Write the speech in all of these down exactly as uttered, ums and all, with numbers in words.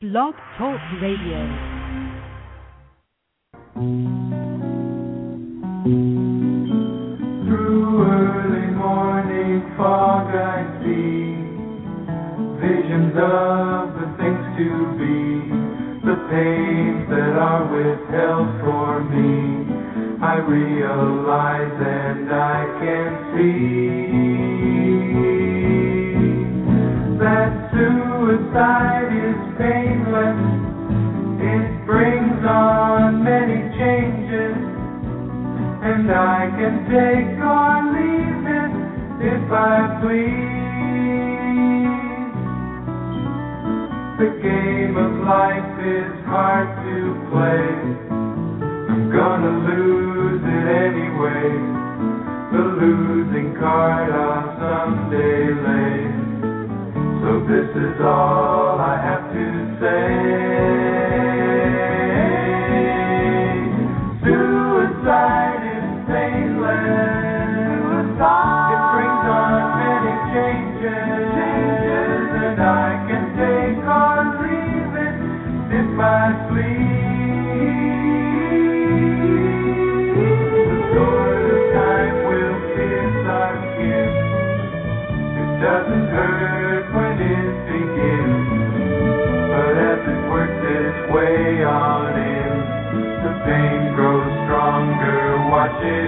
Blog Talk Radio. Through early morning fog I see visions of the things to be, the pains that are withheld for me. I realize and I can see that suicide is painless. It brings on many changes, and I can take or leave it if I please. The game of life is hard to play. I'm gonna lose it anyway. The losing card I'll someday lay. So this is all I have to say. Suicide is painless. It brings on many changes, and I can take or leave it if I please. The sword of time will pierce our skin. It doesn't hurt when it begins, but as it works its way on in, the pain grows stronger. Watch it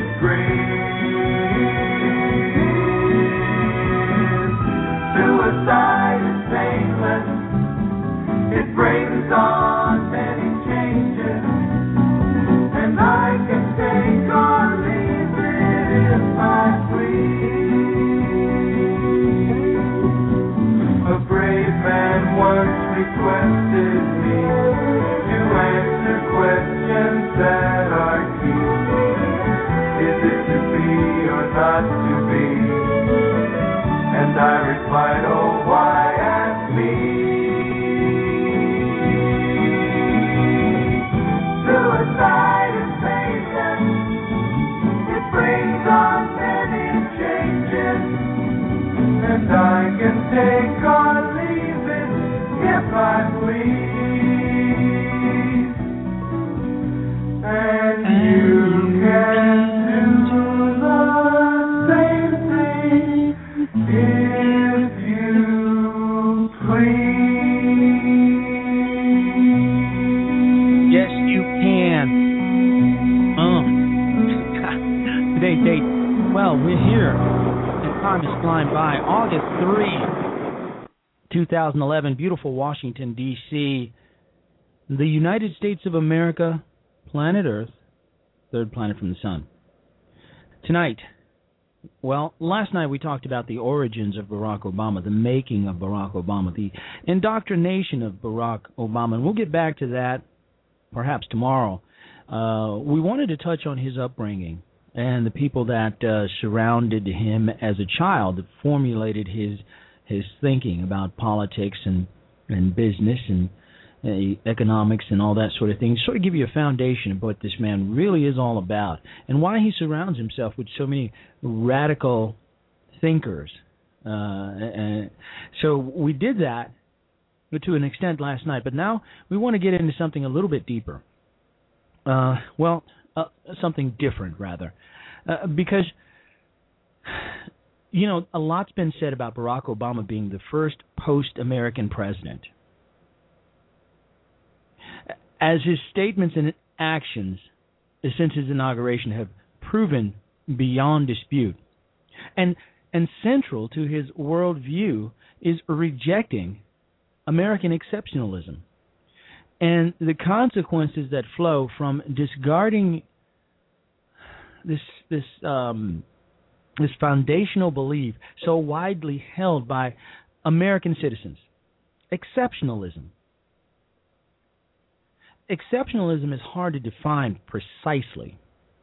grin. Suicide is painless. It brings on many changes, and I can take or leave it if I please. A brave man once requested me to answer questions that are key. Is it to be or not to be? And I replied, oh, why ask me? Suicide is painless. It brings on many changes, and I can take or leave it if I please. And you can do the same thing if you please. Yes, you can. Oh. Today, date. Well, we're here. And time is flying by. August third, twenty eleven. Beautiful Washington, D C The United States of America, planet Earth, third planet from the sun. Tonight, well, last night we talked about the origins of Barack Obama, the making of Barack Obama, the indoctrination of Barack Obama, and we'll get back to that perhaps tomorrow. Uh, we wanted to touch on his upbringing and the people that uh, surrounded him as a child, that formulated his his thinking about politics and, and business and uh, economics and all that sort of thing. Sort of give you a foundation of what this man really is all about and why he surrounds himself with so many radical thinkers. Uh, and so we did that to an extent last night, but now we want to get into something a little bit deeper. Uh, well, uh, something different, rather, uh, because, you know, a lot's been said about Barack Obama being the first post-American president. As his statements and actions since his inauguration have proven beyond dispute, and and central to his worldview is rejecting American exceptionalism and the consequences that flow from discarding this this um, this foundational belief so widely held by American citizens. Exceptionalism. Exceptionalism is hard to define precisely,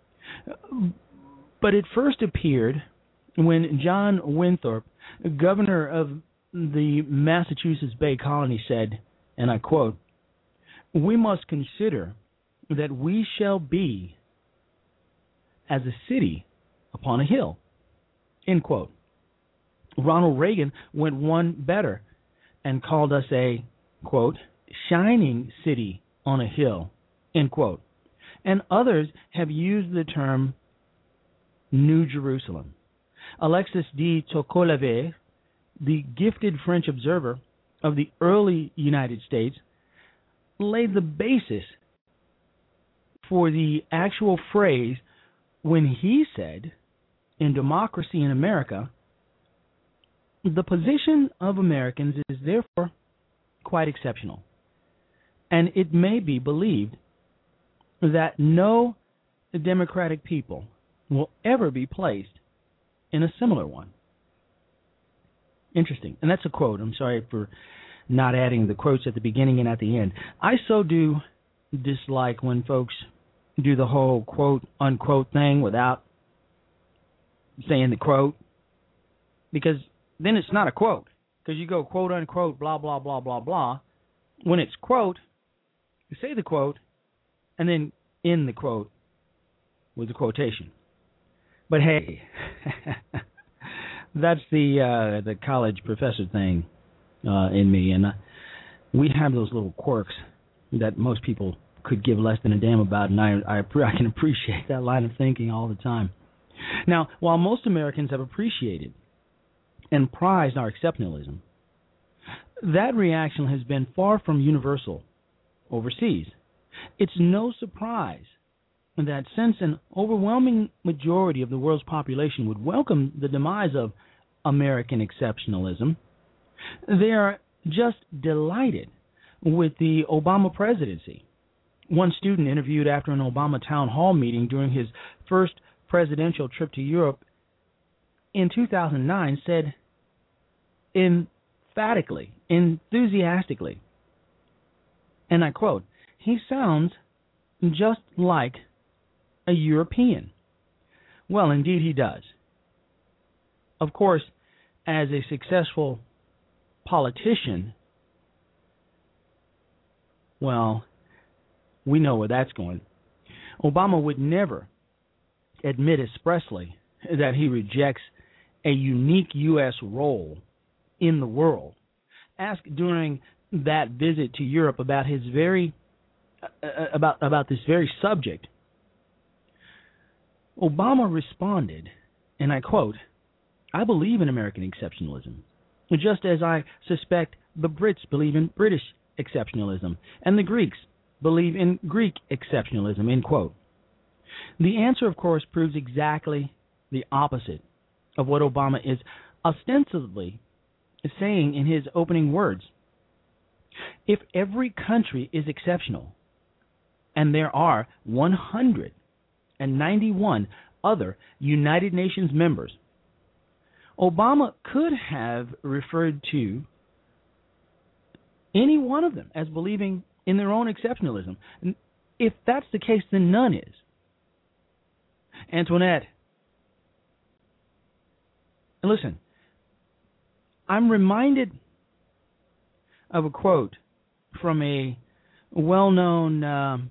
but it first appeared when John Winthrop, governor of the Massachusetts Bay Colony, said, and I quote, "We must consider that we shall be as a city upon a hill," end quote. Ronald Reagan went one better and called us a, quote, shining city on a hill, end quote. And others have used the term New Jerusalem. Alexis de Tocqueville, the gifted French observer of the early United States, laid the basis for the actual phrase when he said, in Democracy in America, the position of Americans is therefore quite exceptional, and it may be believed that no democratic people will ever be placed in a similar one. Interesting. And that's a quote. I'm sorry for not adding the quotes at the beginning and at the end. I so do dislike when folks do the whole quote, unquote thing without saying the quote, because then it's not a quote, because you go quote, unquote, blah, blah, blah, blah, blah. When it's quote, you say the quote, and then end the quote with the quotation. But hey, that's the uh, the college professor thing uh, in me, and uh, we have those little quirks that most people could give less than a damn about, and I, I, I can appreciate that line of thinking all the time. Now, while most Americans have appreciated and prized our exceptionalism, that reaction has been far from universal overseas. It's no surprise that since an overwhelming majority of the world's population would welcome the demise of American exceptionalism, they are just delighted with the Obama presidency. One student interviewed after an Obama town hall meeting during his first presidential trip to Europe in two thousand nine said emphatically, enthusiastically, and I quote, "He sounds just like a European." Well, indeed he does. Of course, as a successful politician, well, we know where that's going. Obama would never admit expressly that he rejects a unique U S role in the world. Asked during that visit to Europe about his very uh, about about this very subject, Obama responded, and I quote, "I believe in American exceptionalism, just as I suspect the Brits believe in British exceptionalism, and the Greeks believe in Greek exceptionalism," end quote. The answer, of course, proves exactly the opposite of what Obama is ostensibly saying in his opening words. If every country is exceptional, and there are one hundred ninety-one other United Nations members, Obama could have referred to any one of them as believing in their own exceptionalism. If that's the case, then none is. Antoinette, listen, I'm reminded of a quote from a well-known um,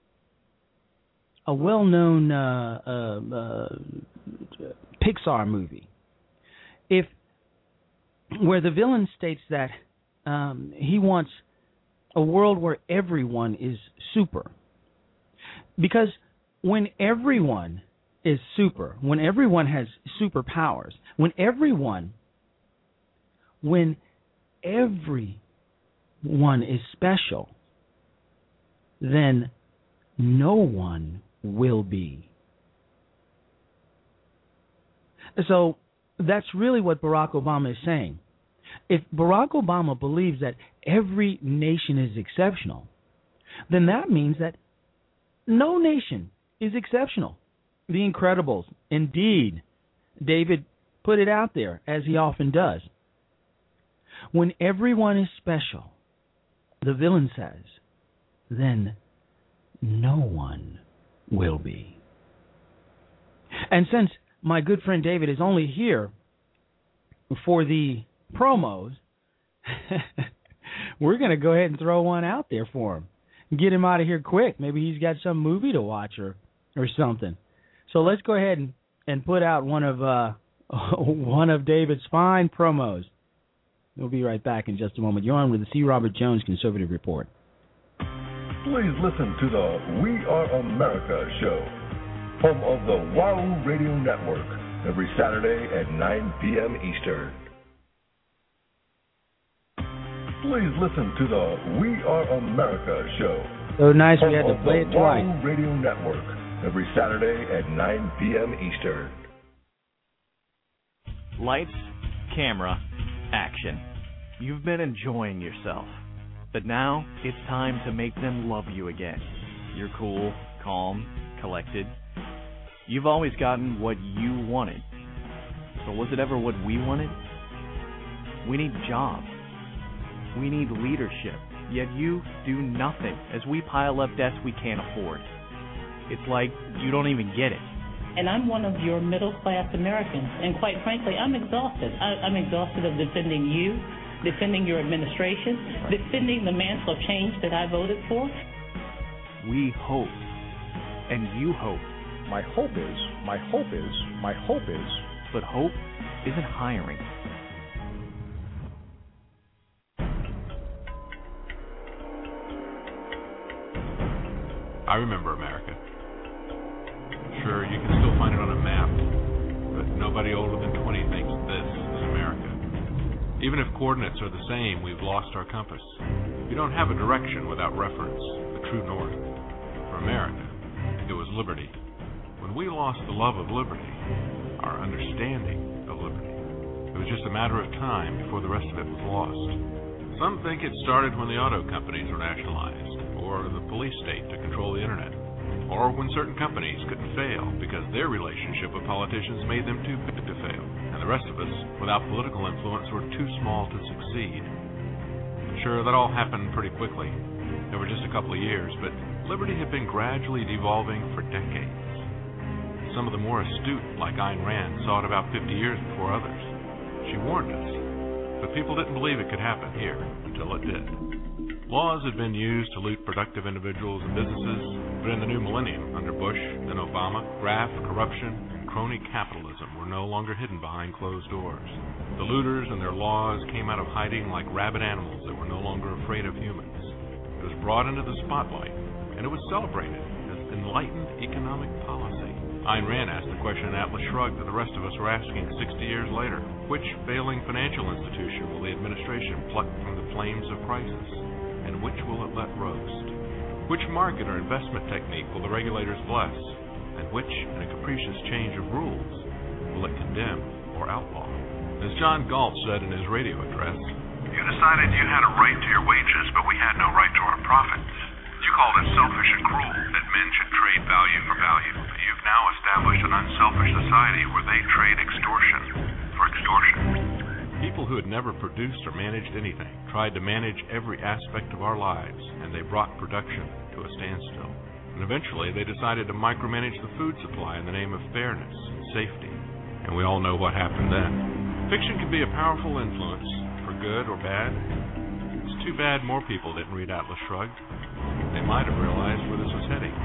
a well-known uh, uh, uh, Pixar movie, if where the villain states that um, he wants a world where everyone is super, because when everyone is super, when everyone has superpowers, when everyone, when everyone is special, then no one will be. So that's really what Barack Obama is saying. If Barack Obama believes that every nation is exceptional, then that means that no nation is exceptional. The Incredibles, indeed, David put it out there, as he often does. When everyone is special, the villain says, then no one will be. And since my good friend David is only here for the promos, we're going to go ahead and throw one out there for him. Get him out of here quick. Maybe he's got some movie to watch or, or something. So let's go ahead and, and put out one of uh, one of David's fine promos. We'll be right back in just a moment. You're on with the C. Robert Jones Conservative Report. Please listen to the We Are America show, home of the Wahoo Radio Network, every Saturday at nine p.m. Eastern. Please listen to the We Are America show. So nice we had to play it twice. Wahoo Radio Network, every Saturday at nine p.m. Eastern. Lights, camera, action. You've been enjoying yourself. But now it's time to make them love you again. You're cool, calm, collected. You've always gotten what you wanted. But was it ever what we wanted? We need jobs. We need leadership. Yet you do nothing as we pile up debts we can't afford. It's like you don't even get it. And I'm one of your middle-class Americans. And quite frankly, I'm exhausted. I, I'm exhausted of defending you, defending your administration, defending the mantle of change that I voted for. We hope. And you hope. My hope is, my hope is, my hope is. But hope isn't hiring. I remember America. Sure, you can still find it on a map, but nobody older than twenty thinks this is America. Even if coordinates are the same, we've lost our compass. You don't have a direction without reference, the true north. For America, it was liberty. When we lost the love of liberty, our understanding of liberty, it was just a matter of time before the rest of it was lost. Some think it started when the auto companies were nationalized, or the police state to control the internet, or when certain companies couldn't fail because their relationship with politicians made them too big to fail, and the rest of us, without political influence, were too small to succeed. Sure, that all happened pretty quickly, over just a couple of years, but liberty had been gradually devolving for decades. Some of the more astute, like Ayn Rand, saw it about fifty years before others. She warned us, but people didn't believe it could happen here until it did. Laws had been used to loot productive individuals and businesses, but in the new millennium, under Bush, then Obama, graft, corruption, and crony capitalism were no longer hidden behind closed doors. The looters and their laws came out of hiding like rabid animals that were no longer afraid of humans. It was brought into the spotlight, and it was celebrated as enlightened economic policy. Ayn Rand asked the question in Atlas Shrugged that the rest of us are asking sixty years later. Which failing financial institution will the administration pluck from the flames of crisis? And which will it let roast? Which market or investment technique will the regulators bless? And which, in a capricious change of rules, will it condemn or outlaw? As John Galt said in his radio address, "You decided you had a right to your wages, but we had no right to our profits. You called it selfish and cruel that men should trade value for value. You've now established an unselfish society where they trade extortion for extortion." People who had never produced or managed anything tried to manage every aspect of our lives, and they brought production to a standstill. And eventually they decided to micromanage the food supply in the name of fairness and safety. And we all know what happened then. Fiction can be a powerful influence, for good or bad. It's too bad more people didn't read Atlas Shrugged. They might have realized where this was heading.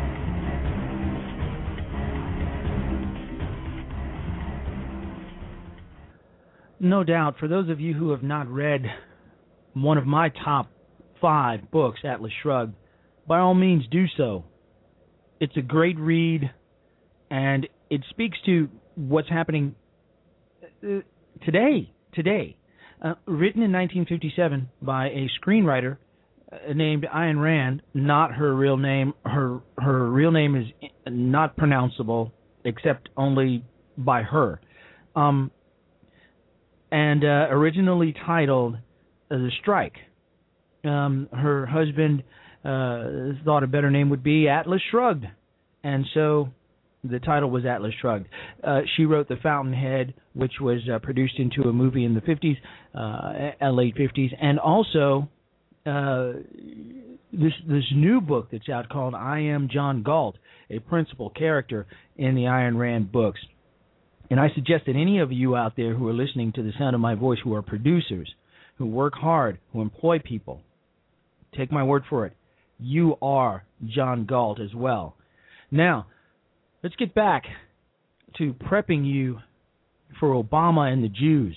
No doubt, for those of you who have not read one of my top five books, Atlas Shrugged, by all means do so. It's a great read, and it speaks to what's happening uh, today. Today, uh, written in nineteen fifty-seven by a screenwriter uh, named Ayn Rand. Not her real name. Her her real name is not pronounceable except only by her. Um, and uh, originally titled uh, The Strike. Um, her husband uh, thought a better name would be Atlas Shrugged, and so the title was Atlas Shrugged. Uh, she wrote The Fountainhead, which was uh, produced into a movie in the fifties, uh, late fifties, and also uh, this this new book that's out called I Am John Galt, a principal character in the Ayn Rand books. And I suggest that any of you out there who are listening to the sound of my voice, who are producers, who work hard, who employ people, take my word for it, you are John Galt as well. Now, let's get back to prepping you for Obama and the Jews.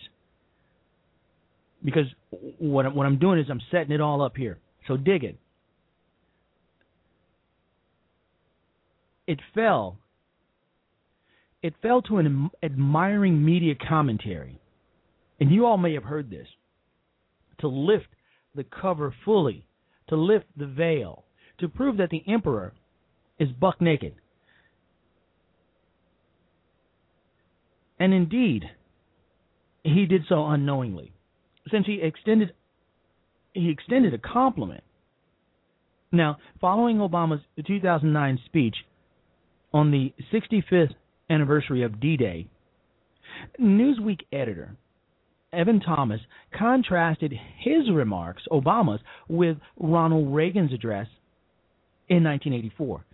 Because what, what I'm doing is I'm setting it all up here. So dig it. it fell. It fell to an admiring media commentary, and you all may have heard this, to lift the cover fully, to lift the veil, to prove that the emperor is buck naked. And indeed, he did so unknowingly, since he extended he extended a compliment. Now, following Obama's two thousand nine speech on the sixty-fifth anniversary of D-Day, Newsweek editor Evan Thomas contrasted his remarks, Obama's, with Ronald Reagan's address in nineteen eighty-four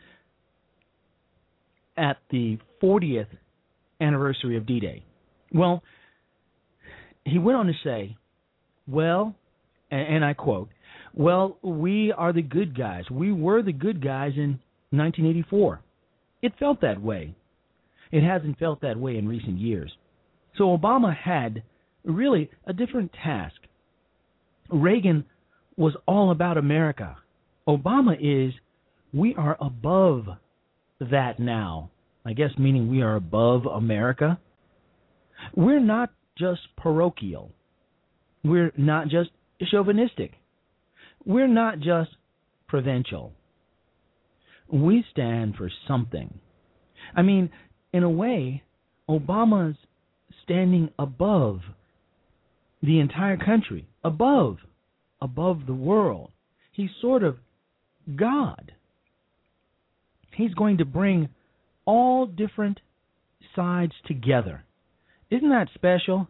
at the fortieth anniversary of D-Day. Well, he went on to say, well, and I quote, well, we are the good guys. We were the good guys in nineteen eighty-four. It felt that way. It hasn't felt that way in recent years. So Obama had really a different task. Reagan was all about America. Obama is, we are above that now. I guess meaning we are above America. We're not just parochial. We're not just chauvinistic. We're not just provincial. We stand for something. I mean, in a way, Obama's standing above the entire country, above, above the world. He's sort of God. He's going to bring all different sides together. Isn't that special?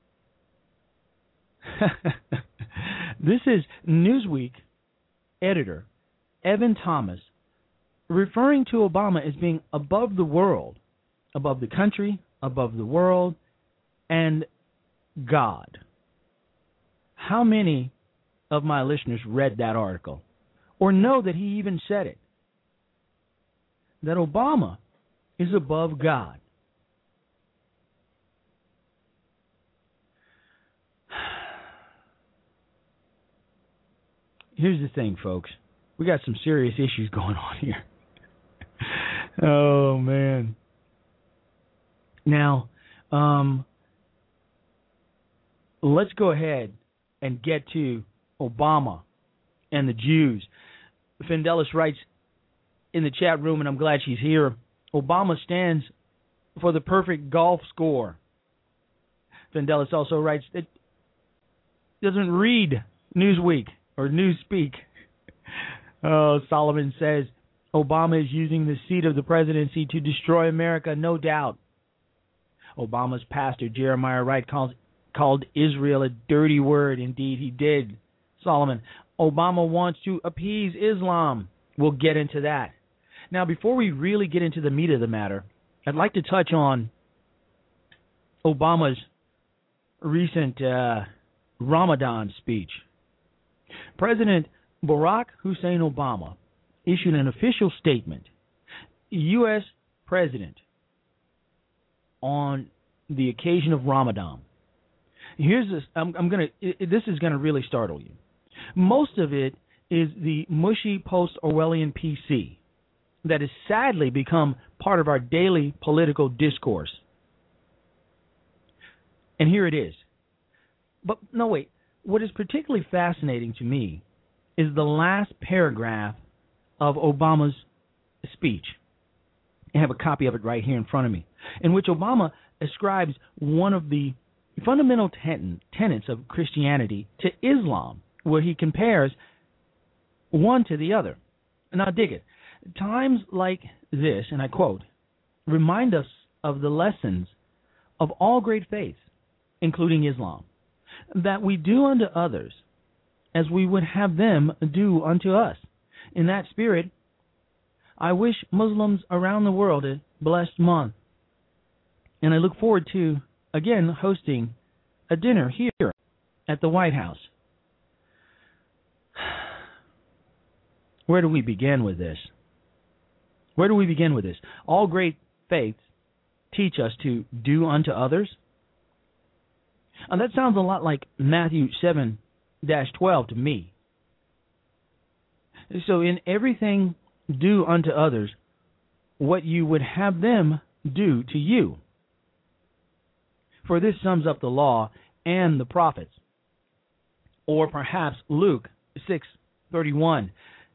This is Newsweek editor Evan Thomas referring to Obama as being above the world, above the country, above the world, and God. How many of my listeners read that article or know that he even said it? That Obama is above God. Here's the thing, folks. We got some serious issues going on here. Oh, man. Now, um, let's go ahead and get to Obama and the Jews. Findelis writes in the chat room, and I'm glad she's here, Obama stands for the perfect golf score. Findelis also writes that doesn't read Newsweek or Newspeak. Oh, Solomon says Obama is using the seat of the presidency to destroy America, no doubt. Obama's pastor, Jeremiah Wright, calls, called Israel a dirty word. Indeed, he did. Solomon, Obama wants to appease Islam. We'll get into that. Now, before we really get into the meat of the matter, I'd like to touch on Obama's recent uh, Ramadan speech. President Barack Hussein Obama issued an official statement. U S President on the occasion of Ramadan. Here's this. I'm, I'm gonna. It, this is gonna really startle you. Most of it is the mushy post-Orwellian P C that has sadly become part of our daily political discourse. And here it is. But no, wait. What is particularly fascinating to me is the last paragraph of Obama's speech. I have a copy of it right here in front of me, in which Obama ascribes one of the fundamental ten- tenets of Christianity to Islam, where he compares one to the other. Now dig it. Times like this, and I quote, remind us of the lessons of all great faiths, including Islam, that we do unto others as we would have them do unto us. In that spirit, I wish Muslims around the world a blessed month. And I look forward to, again, hosting a dinner here at the White House. Where do we begin with this? Where do we begin with this? All great faiths teach us to do unto others. And that sounds a lot like Matthew seven twelve to me. So in everything do unto others what you would have them do to you. For this sums up the law and the prophets. Or perhaps Luke six thirty-one.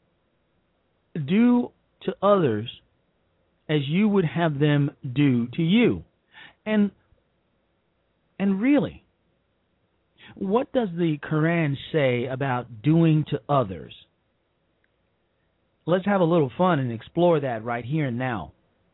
Do to others as you would have them do to you. And and really, what does the Quran say about doing to others? Let's have a little fun and explore that right here and now.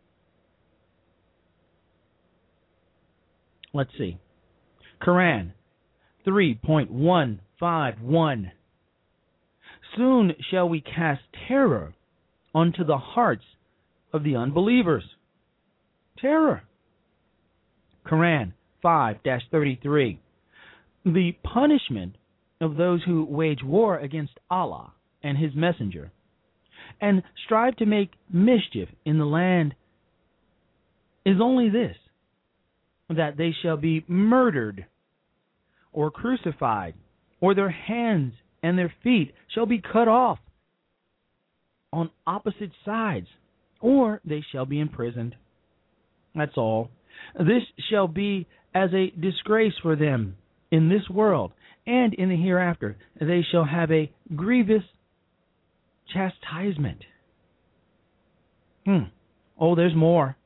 Let's see. Quran three point one five one. Soon shall we cast terror onto the hearts of the unbelievers. Terror. Quran five thirty-three. The punishment of those who wage war against Allah and His Messenger and strive to make mischief in the land is only this, that they shall be murdered or crucified, or their hands and their feet shall be cut off on opposite sides, or they shall be imprisoned. That's all. This shall be as a disgrace for them in this world, and in the hereafter they shall have a grievous chastisement. Hmm. Oh, there's more.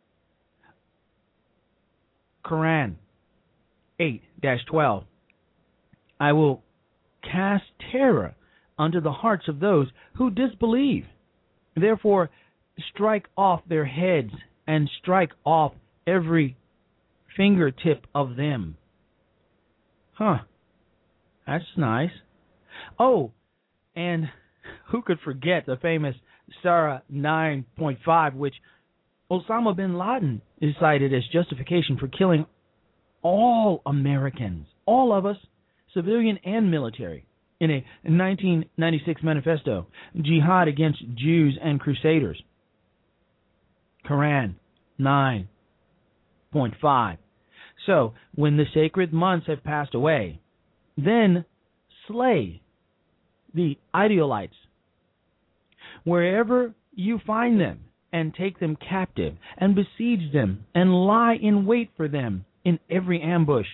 Quran eight twelve. I will cast terror unto the hearts of those who disbelieve. Therefore, strike off their heads and strike off every fingertip of them. Huh. That's nice. Oh, and who could forget the famous Surah nine point five, which Osama bin Laden is cited as justification for killing all Americans, all of us, civilian and military, in a nineteen ninety-six manifesto, Jihad Against Jews and Crusaders. Quran nine point five. So, when the sacred months have passed away, then slay the Ideolites wherever you find them, and take them captive, and besiege them, and lie in wait for them in every ambush.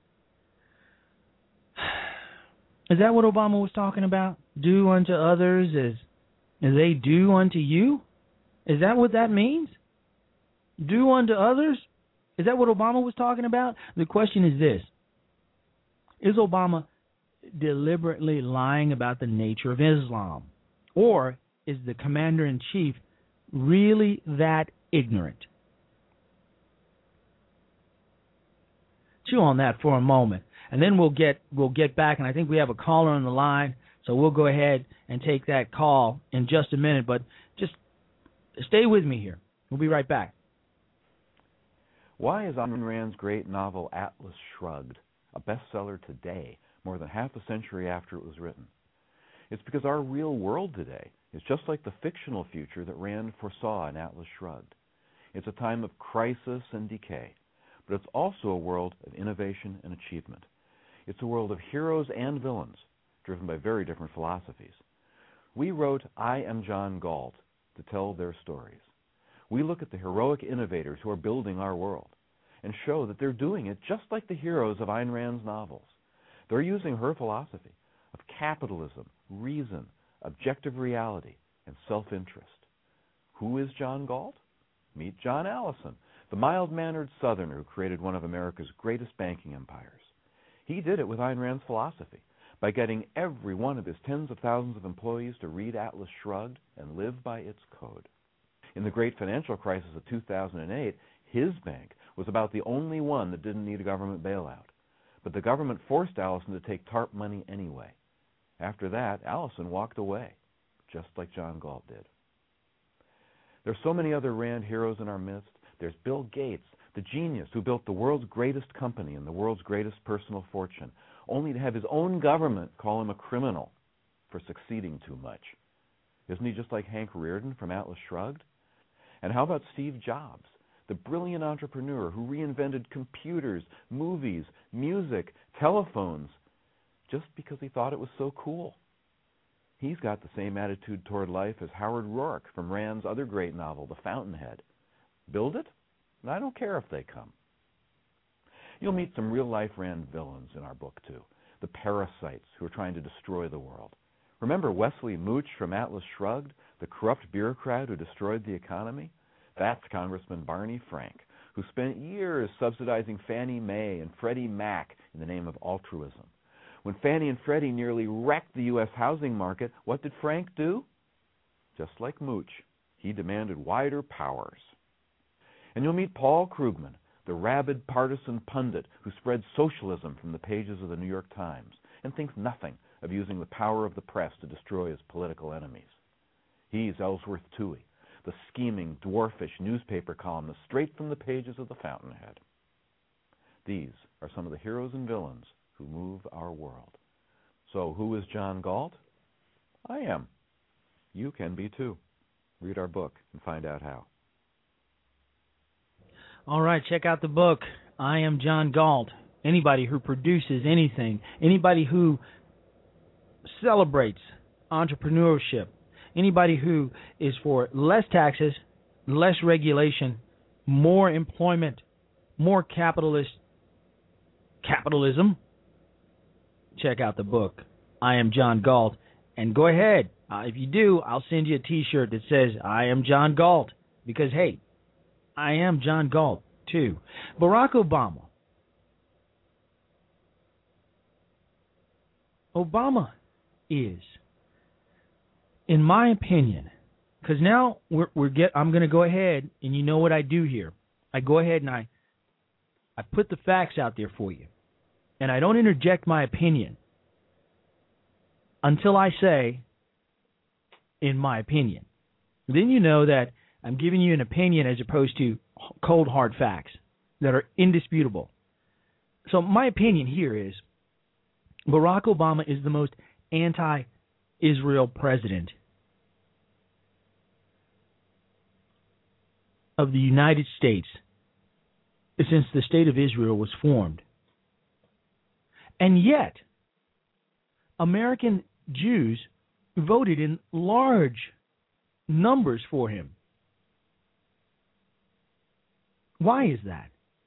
Is that what Obama was talking about? Do unto others as, as they do unto you? Is that what that means? Do unto others? Is that what Obama was talking about? The question is this. Is Obama deliberately lying about the nature of Islam? Or is the commander-in-chief really that ignorant? Chew on that for a moment, and then we'll get we'll get back, and I think we have a caller on the line, so we'll go ahead and take that call in just a minute, but just stay with me here. We'll be right back. Why is Ayn Rand's great novel Atlas Shrugged a bestseller today, more than half a century after it was written? It's because our real world today is just like the fictional future that Rand foresaw in Atlas Shrugged. It's a time of crisis and decay, but it's also a world of innovation and achievement. It's a world of heroes and villains, driven by very different philosophies. We wrote I Am John Galt to tell their stories. We look at the heroic innovators who are building our world and show that they're doing it just like the heroes of Ayn Rand's novels. They're using her philosophy of capitalism, reason, objective reality, and self-interest. Who is John Galt? Meet John Allison, the mild-mannered Southerner who created one of America's greatest banking empires. He did it with Ayn Rand's philosophy by getting every one of his tens of thousands of employees to read Atlas Shrugged and live by its code. In the great financial crisis of two thousand eight, his bank was about the only one that didn't need a government bailout. But the government forced Allison to take TARP money anyway. After that, Allison walked away, just like John Galt did. There's so many other Rand heroes in our midst. There's Bill Gates, the genius who built the world's greatest company and the world's greatest personal fortune, only to have his own government call him a criminal for succeeding too much. Isn't he just like Hank Rearden from Atlas Shrugged? And how about Steve Jobs, the brilliant entrepreneur who reinvented computers, movies, music, telephones, just because he thought it was so cool? He's got the same attitude toward life as Howard Rourke from Rand's other great novel, The Fountainhead. Build it? I don't care if they come. You'll meet some real-life Rand villains in our book, too. The parasites who are trying to destroy the world. Remember Wesley Mooch from Atlas Shrugged, the corrupt bureaucrat who destroyed the economy? That's Congressman Barney Frank, who spent years subsidizing Fannie Mae and Freddie Mac in the name of altruism. When Fannie and Freddie nearly wrecked the U S housing market, what did Frank do? Just like Mooch, he demanded wider powers. And you'll meet Paul Krugman, the rabid partisan pundit who spreads socialism from the pages of the New York Times and thinks nothing of using the power of the press to destroy his political enemies. He's Ellsworth Toohey, the scheming, dwarfish newspaper columnist straight from the pages of The Fountainhead. These are some of the heroes and villains who move our world. So who is John Galt? I am. You can be too. Read our book and find out how. All right, check out the book, I Am John Galt. Anybody who produces anything, anybody who celebrates entrepreneurship, anybody who is for less taxes, less regulation, more employment, more capitalist capitalism, check out the book, I Am John Galt. And go ahead. Uh, if you do, I'll send you a T-shirt that says, I am John Galt. Because, hey, I am John Galt, too. Barack Obama. Obama is, in my opinion, because now we're, we're get. I'm going to go ahead, and you know what I do here. I go ahead and I, I put the facts out there for you, and I don't interject my opinion until I say, in my opinion. Then you know that I'm giving you an opinion as opposed to cold, hard facts that are indisputable. So my opinion here is Barack Obama is the most anti-Israel president of the United States since the State of Israel was formed. And yet, American Jews voted in large numbers for him. Why is that?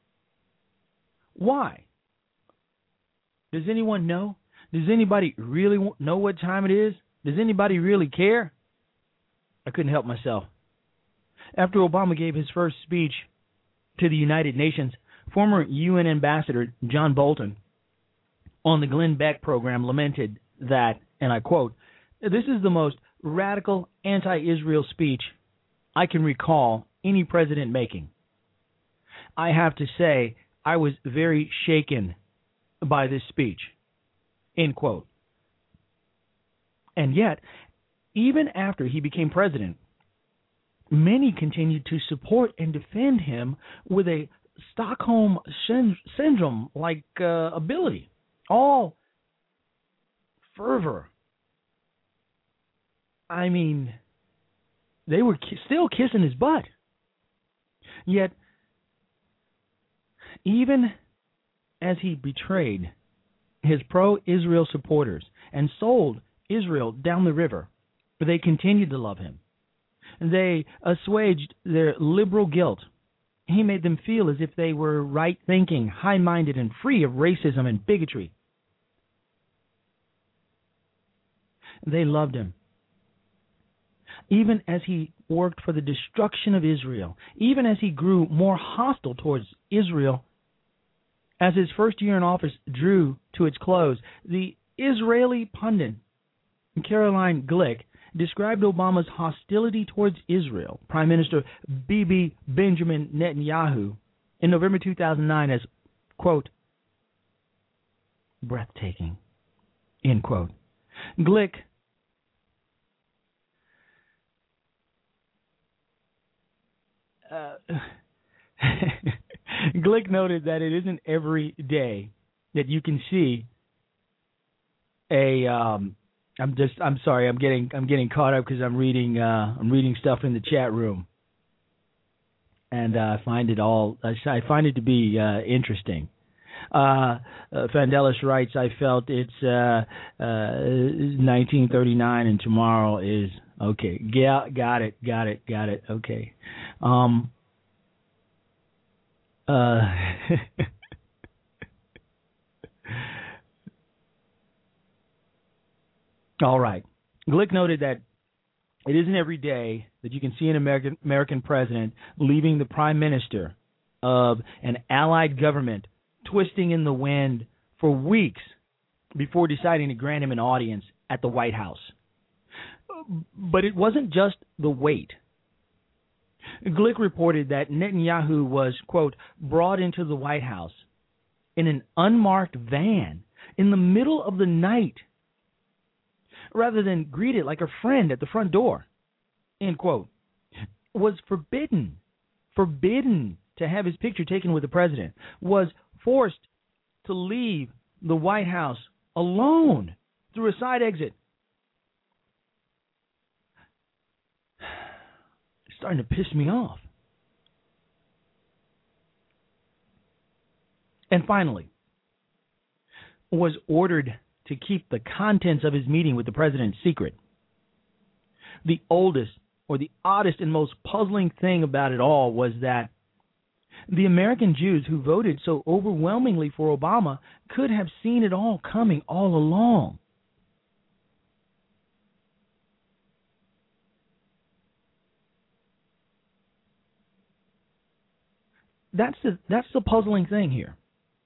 Why? Does anyone know? Does anybody really know what time it is? Does anybody really care? I couldn't help myself. After Obama gave his first speech to the United Nations, former U N Ambassador John Bolton on the Glenn Beck program lamented that, and I quote, "This is the most radical anti-Israel speech I can recall any president making. I have to say I was very shaken by this speech," end quote. And yet, even after he became president, many continued to support and defend him with a Stockholm syndrome-like uh, ability, all fervor. I mean, they were ki- still kissing his butt. Yet, even as he betrayed his pro-Israel supporters and sold Israel down the river, they continued to love him. They assuaged their liberal guilt. He made them feel as if they were right-thinking, high-minded, and free of racism and bigotry. They loved him. Even as he worked for the destruction of Israel, even as he grew more hostile towards Israel, as his first year in office drew to its close, the Israeli pundit Caroline Glick described Obama's hostility towards Israel, Prime Minister Bibi Benjamin Netanyahu, in November two thousand nine as, quote, breathtaking, end quote. Glick uh, Glick noted that it isn't every day that you can see a um, I'm just. I'm sorry. I'm getting. I'm getting caught up because I'm reading. Uh, I'm reading stuff in the chat room, and uh, I find it all. I find it to be uh, interesting. uh, Vandellis writes, I felt it's uh, uh, nineteen thirty-nine and tomorrow is, okay. Yeah, got it, got it, got it, okay. Um, uh, all right. Glick noted that it isn't every day that you can see an American American president leaving the prime minister of an allied government twisting in the wind for weeks before deciding to grant him an audience at the White House. But it wasn't just the wait. Glick reported that Netanyahu was, quote, brought into the White House in an unmarked van in the middle of the night, rather than greeted like a friend at the front door, end quote, was forbidden, forbidden to have his picture taken with the president, was forced to leave the White House alone through a side exit. It's starting to piss me off. And finally, was ordered to keep the contents of his meeting with the president secret. The oldest or the oddest and most puzzling thing about it all was that the American Jews who voted so overwhelmingly for Obama could have seen it all coming all along. That's the that's the puzzling thing here.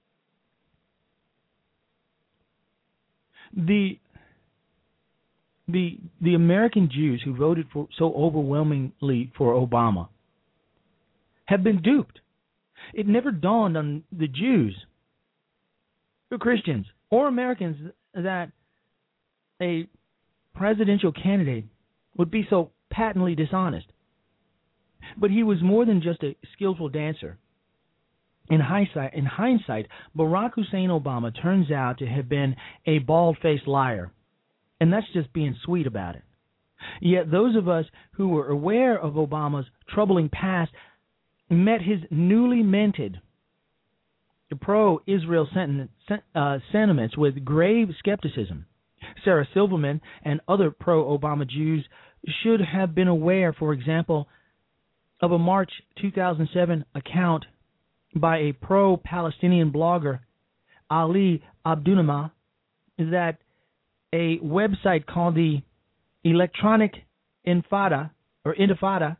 The the the American Jews who voted for so overwhelmingly for Obama have been duped. It never dawned on the Jews, or Christians, or Americans that a presidential candidate would be so patently dishonest. But he was more than just a skillful dancer. In hindsight, in hindsight, Barack Hussein Obama turns out to have been a bald-faced liar, and that's just being sweet about it. Yet those of us who were aware of Obama's troubling past met his newly minted pro-Israel sentiment, uh, sentiments with grave skepticism. Sarah Silverman and other pro-Obama Jews should have been aware, for example, of a March two thousand seven account by a pro-Palestinian blogger, Ali Abdunimah, that a website called the Electronic Intifada, or Intifada,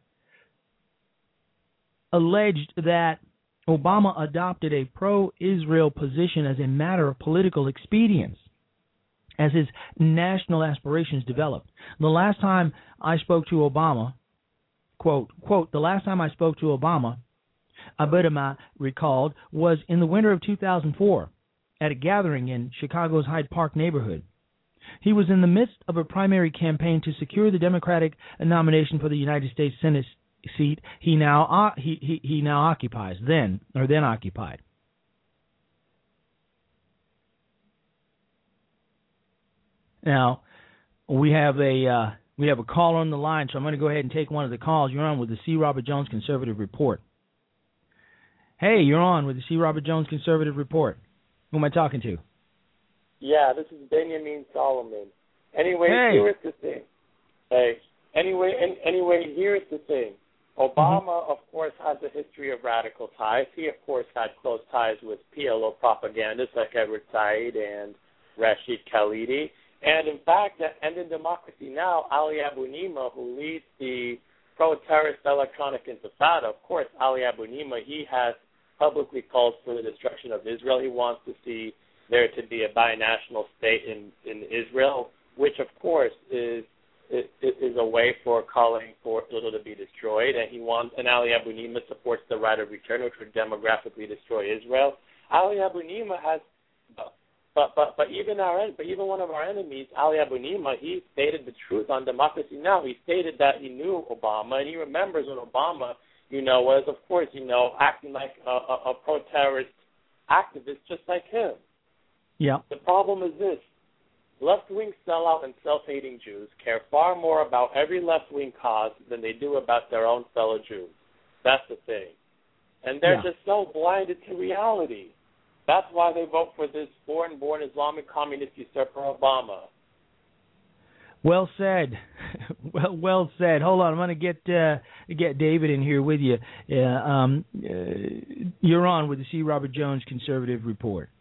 alleged that Obama adopted a pro-Israel position as a matter of political expedience as his national aspirations developed. The last time I spoke to Obama, quote, quote, the last time I spoke to Obama, Abedama recalled, was in the winter of two thousand four at a gathering in Chicago's Hyde Park neighborhood. He was in the midst of a primary campaign to secure the Democratic nomination for the United States Senate seat he now uh, he, he he now occupies, then or then occupied. Now we have a uh, we have a caller on the line, so I'm going to go ahead and take one of the calls. You're on with the C. Robert Jones Conservative Report. Hey, you're on with the C. Robert Jones Conservative Report. Who am I talking to? Yeah, this is Benjamin Solomon. Anyway, hey. Here's the thing. Hey, anyway, and, anyway, here's the thing. Obama, mm-hmm. of course, has a history of radical ties. He, of course, had close ties with P L O propagandists like Edward Said and Rashid Khalidi. And, in fact, and in Democracy Now!, Ali Abunimah, who leads the pro-terrorist electronic intifada, of course, Ali Abunimah, he has publicly called for the destruction of Israel. He wants to see there to be a binational state in, in Israel, which, of course, is, is is a way for calling for Israel to be destroyed. And he wants, and Ali Abunimah supports the right of return, which would demographically destroy Israel. Ali Abunimah has, but but but even our but even one of our enemies, Ali Abunimah, he stated the truth on Democracy Now! He stated that he knew Obama, and he remembers when Obama, you know, was, of course, you know, acting like a, a, a pro-terrorist activist just like him. Yeah. The problem is this. Left-wing sellout and self-hating Jews care far more about every left-wing cause than they do about their own fellow Jews. That's the thing. And they're yeah. just so blinded to reality. That's why they vote for this foreign-born Islamic communist usurper Obama. Well said. well, well said. Hold on, I'm going to get uh, get David in here with you. Uh, um, uh, you're on with the C. Robert Jones Conservative Report.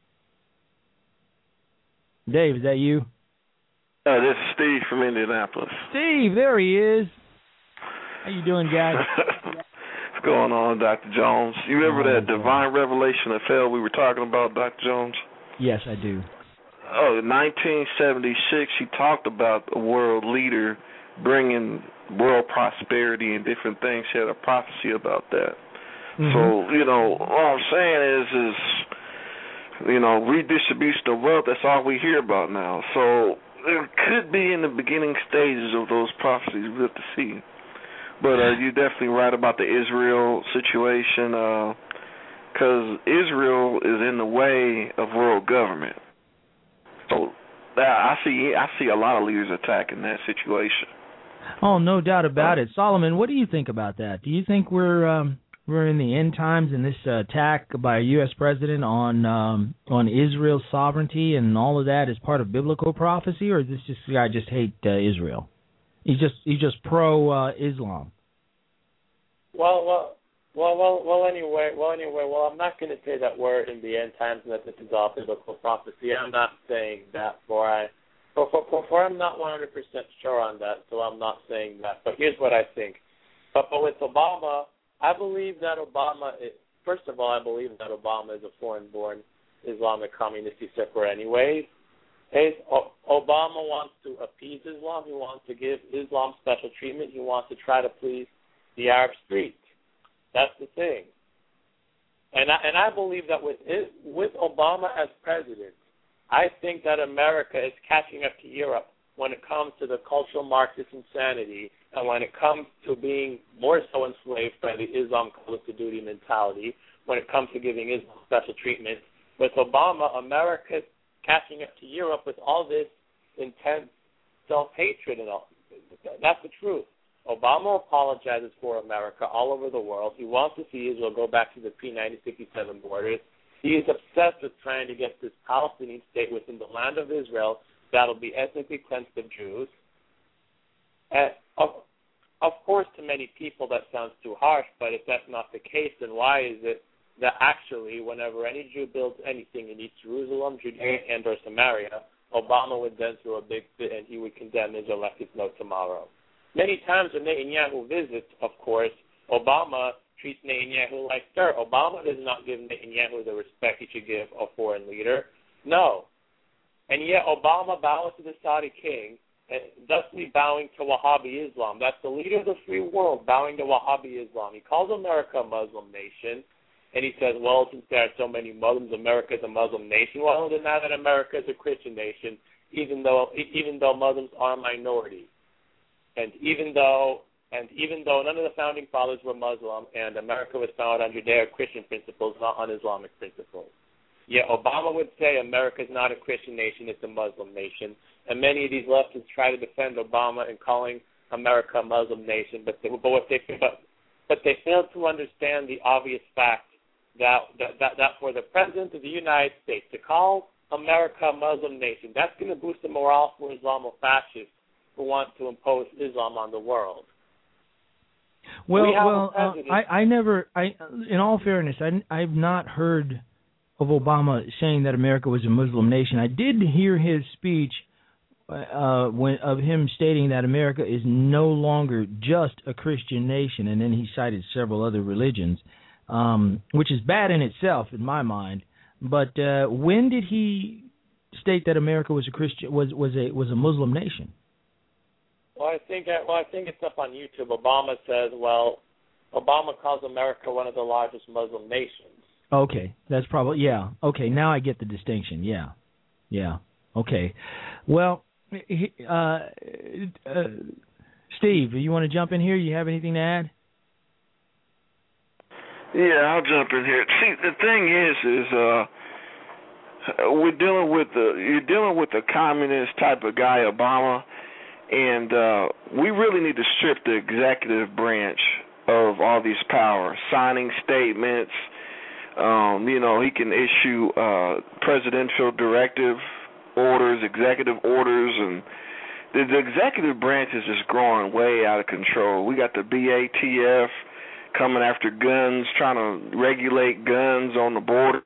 Dave, is that you? Uh, this is Steve from Indianapolis. Steve, there he is. How you doing, guy? What's going on, Doctor Jones? You remember oh, that divine God. revelation that fell we were talking about, Doctor Jones? Yes, I do. Oh, in nineteen seventy-six, he talked about a world leader bringing world prosperity and different things. He had a prophecy about that. Mm-hmm. So, you know, all I'm saying is, is, you know, redistribution of wealth, that's all we hear about now. So it could be in the beginning stages of those prophecies. We'll have to see. But uh, you're definitely right about the Israel situation, because uh, Israel is in the way of world government. So uh, I see I see a lot of leaders attacking that situation. Oh, no doubt about it. Solomon, what do you think about that? Do you think we're um, we're in the end times in this uh, attack by a U S president on um, on Israel's sovereignty and all of that is part of biblical prophecy, or is this just guy just hate uh, Israel? He's just he's just pro uh, Islam. Well, well. Well, well, well. Anyway, well, anyway, well, I'm not going to say that we're in the end times and that this is all biblical prophecy. I'm not saying that, for I, for, for, for, for I'm not one hundred percent sure on that, so I'm not saying that. But here's what I think. But, but with Obama, I believe that Obama. Is, first of all, I believe that Obama is a foreign-born Islamic communist usurper. Anyways, Obama wants to appease Islam. He wants to give Islam special treatment. He wants to try to please the Arab street. That's the thing, and I, and I believe that with it, with Obama as president, I think that America is catching up to Europe when it comes to the cultural Marxist insanity, and when it comes to being more so enslaved by the Islam call to duty mentality. When it comes to giving Islam special treatment, with Obama, America is catching up to Europe with all this intense self-hatred and all. That's the truth. Obama apologizes for America all over the world. He wants to see Israel go back to the pre nineteen sixty-seven borders. He is obsessed with trying to get this Palestinian state within the land of Israel that will be ethnically cleansed of Jews. And of, of course, to many people that sounds too harsh, but if that's not the case, then why is it that actually whenever any Jew builds anything in East Jerusalem, Judea, and or Samaria, Obama would then throw a big fit and he would condemn Israel like it's no tomorrow. Many times when Netanyahu visits, of course, Obama treats Netanyahu like dirt. Obama does not give Netanyahu the respect he should give a foreign leader. No. And yet Obama bows to the Saudi king, and thusly bowing to Wahhabi Islam. That's the leader of the free world, bowing to Wahhabi Islam. He calls America a Muslim nation, and he says, well, since there are so many Muslims, America is a Muslim nation. Well, then now that America is a Christian nation, even though even though Muslims are a minority. And even though and even though none of the founding fathers were Muslim, and America was founded on Judeo-Christian principles, not on Islamic principles. Yet Obama would say America is not a Christian nation, it's a Muslim nation. And many of these leftists try to defend Obama in calling America a Muslim nation, but they, but, what they, but, but they fail to understand the obvious fact that, that, that, that for the President of the United States to call America a Muslim nation, that's going to boost the morale for Islamofascists who want to impose Islam on the world. Well, we well, uh, I, I never, I, in all fairness, I, I've not heard of Obama saying that America was a Muslim nation. I did hear his speech uh, when of him stating that America is no longer just a Christian nation, and then he cited several other religions, um, which is bad in itself, in my mind. But uh, when did he state that America was a Christian, was was a was a Muslim nation? Well, I think well, I think it's up on YouTube. Obama says, well, Obama calls America one of the largest Muslim nations. Okay, that's probably, yeah. Okay, now I get the distinction. Yeah, yeah. Okay. Well, uh, uh, Steve, you want to jump in here? You have anything to add? Yeah, I'll jump in here. See, the thing is, is uh, we're dealing with the you're dealing with a communist type of guy, Obama. And uh, we really need to strip the executive branch of all these powers, signing statements, Um, you know, he can issue uh, presidential directive orders, executive orders, and the, the executive branch is just growing way out of control. We got the B A T F coming after guns, trying to regulate guns on the border.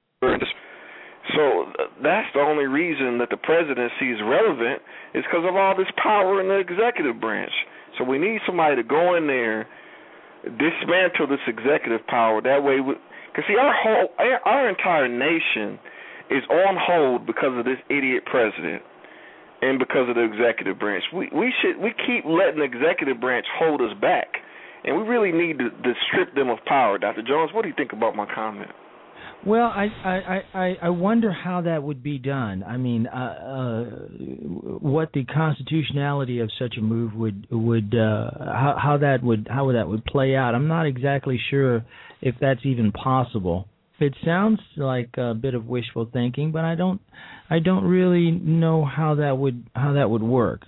So that's the only reason that the presidency is relevant is because of all this power in the executive branch. So we need somebody to go in there, dismantle this executive power. That way, because see, our whole, our entire nation is on hold because of this idiot president and because of the executive branch. We we should we keep letting the executive branch hold us back, and we really need to, to strip them of power. Doctor Jones, what do you think about my comment? Well, I, I, I, I wonder how that would be done. I mean, uh, uh, what the constitutionality of such a move would would uh, how, how that would how that would play out. I'm not exactly sure if that's even possible. It sounds like a bit of wishful thinking, but I don't I don't really know how that would how that would work.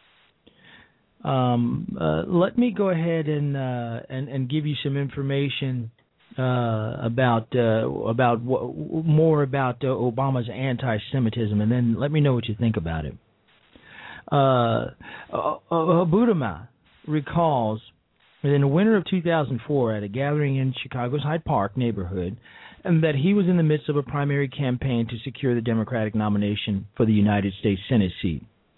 Um, uh, let me go ahead and uh, and and give you some information. Uh, about uh, about w- more about uh, Obama's anti-Semitism, and then let me know what you think about it. Uh, Abudama recalls that in the winter of two thousand four, at a gathering in Chicago's Hyde Park neighborhood, and that he was in the midst of a primary campaign to secure the Democratic nomination for the United States Senate seat.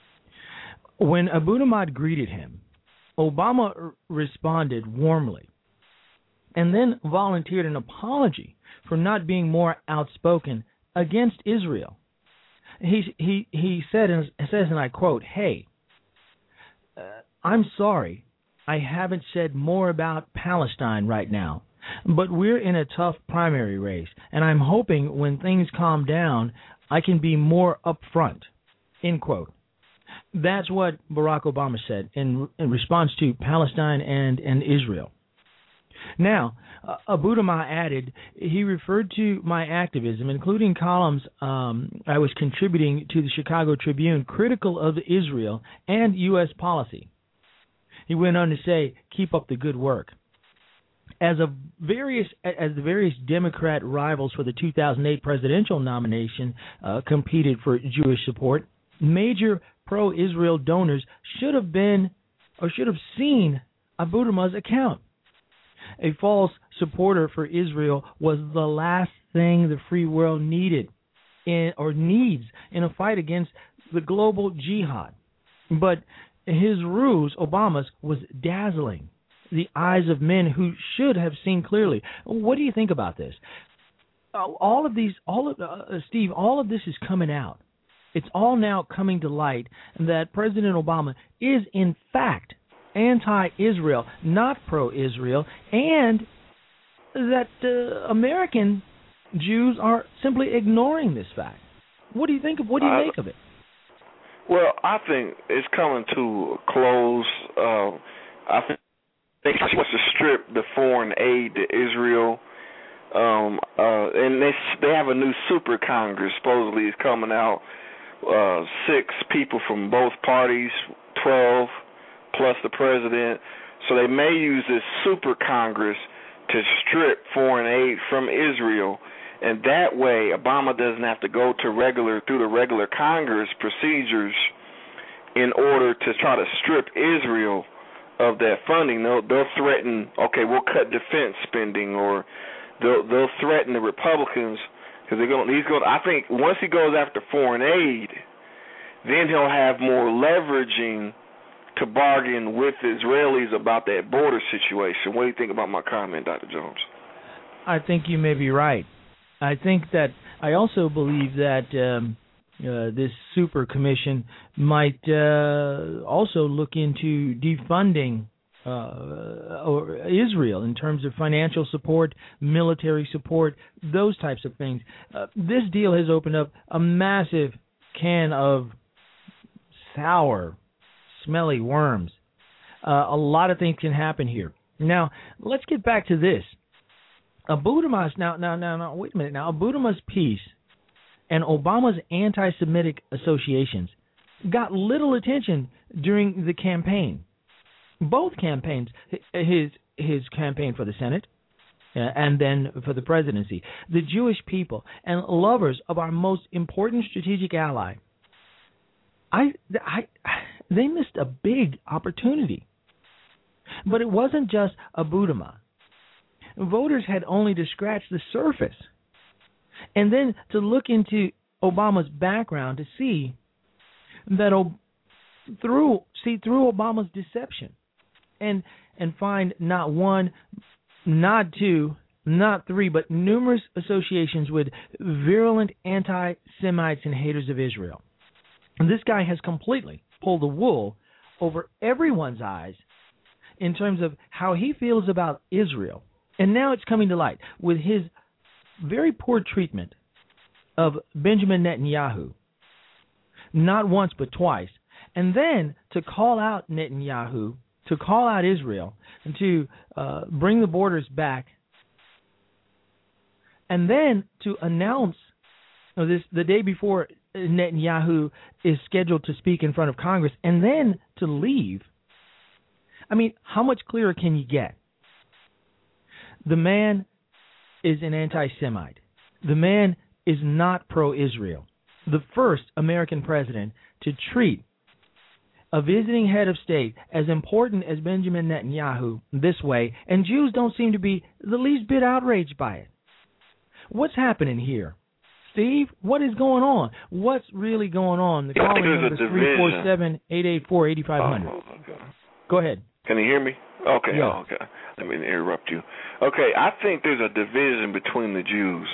When Abudama greeted him, Obama r- responded warmly, and then volunteered an apology for not being more outspoken against Israel. He he he said, and says, and I quote, "Hey, uh, I'm sorry, I haven't said more about Palestine right now, but we're in a tough primary race, and I'm hoping when things calm down, I can be more upfront." End quote. That's what Barack Obama said in in response to Palestine and and Israel. Now, uh, Abudama added, he referred to my activism, including columns um, I was contributing to the Chicago Tribune, critical of Israel and U S policy. He went on to say, keep up the good work. As a various as the various Democrat rivals for the two thousand eight presidential nomination uh, competed for Jewish support, major pro-Israel donors should have been or should have seen Abudama's account. A false supporter for Israel was the last thing the free world needed in, or needs in a fight against the global jihad. But his ruse, Obama's, was dazzling the eyes of men who should have seen clearly. What do you think about this? All of these, all of uh, Steve, all of this is coming out. It's all now coming to light that President Obama is in fact anti-Israel, not pro-Israel, and that uh, American Jews are simply ignoring this fact. What do you think of? What do you uh, make of it? Well, I think it's coming to a close. Uh, I think he wants to strip the foreign aid to Israel, um, uh, and they they have a new super Congress. Supposedly, is coming out. Uh, six people from both parties, twelve. Plus the president, so they may use this super Congress to strip foreign aid from Israel, and that way Obama doesn't have to go to regular through the regular Congress procedures in order to try to strip Israel of that funding. They'll, they'll threaten, okay, we'll cut defense spending, or they'll they'll threaten the Republicans because they're going. He's going. I think once he goes after foreign aid, then he'll have more leveraging to bargain with Israelis about that border situation. What do you think about my comment, Doctor Jones? I think you may be right. I think that I also believe that um, uh, this super commission might uh, also look into defunding uh, or Israel in terms of financial support, military support, those types of things. Uh, this deal has opened up a massive can of sour, smelly worms. Uh, a lot of things can happen here. Now, let's get back to this. Abudama's now, now, now, now, wait a minute. Now, Abudama's piece and Obama's anti-Semitic associations got little attention during the campaign. Both campaigns, his his campaign for the Senate and then for the presidency. The Jewish people and lovers of our most important strategic ally, I, I, they missed a big opportunity. But it wasn't just Abu Dhabi. Voters had only to scratch the surface and then to look into Obama's background to see that through see through Obama's deception and and find not one, not two, not three, but numerous associations with virulent anti-Semites and haters of Israel. And this guy has completely pulled the wool over everyone's eyes in terms of how he feels about Israel. And now it's coming to light with his very poor treatment of Benjamin Netanyahu, not once but twice. And then to call out Netanyahu, to call out Israel, and to uh, bring the borders back, and then to announce you know, this the day before Netanyahu is scheduled to speak in front of Congress, and then to leave. I mean, how much clearer can you get? The man is an anti-Semite. The man is not pro-Israel. The first American president to treat a visiting head of state as important as Benjamin Netanyahu this way, and Jews don't seem to be the least bit outraged by it. What's happening here? Steve, what is going on? What's really going on? The calling number is three four seven, eight eight four, eight five zero zero. Oh, okay. Go ahead. Can you hear me? Okay, yeah. oh, okay. Let me interrupt you. Okay, I think there's a division between the Jews.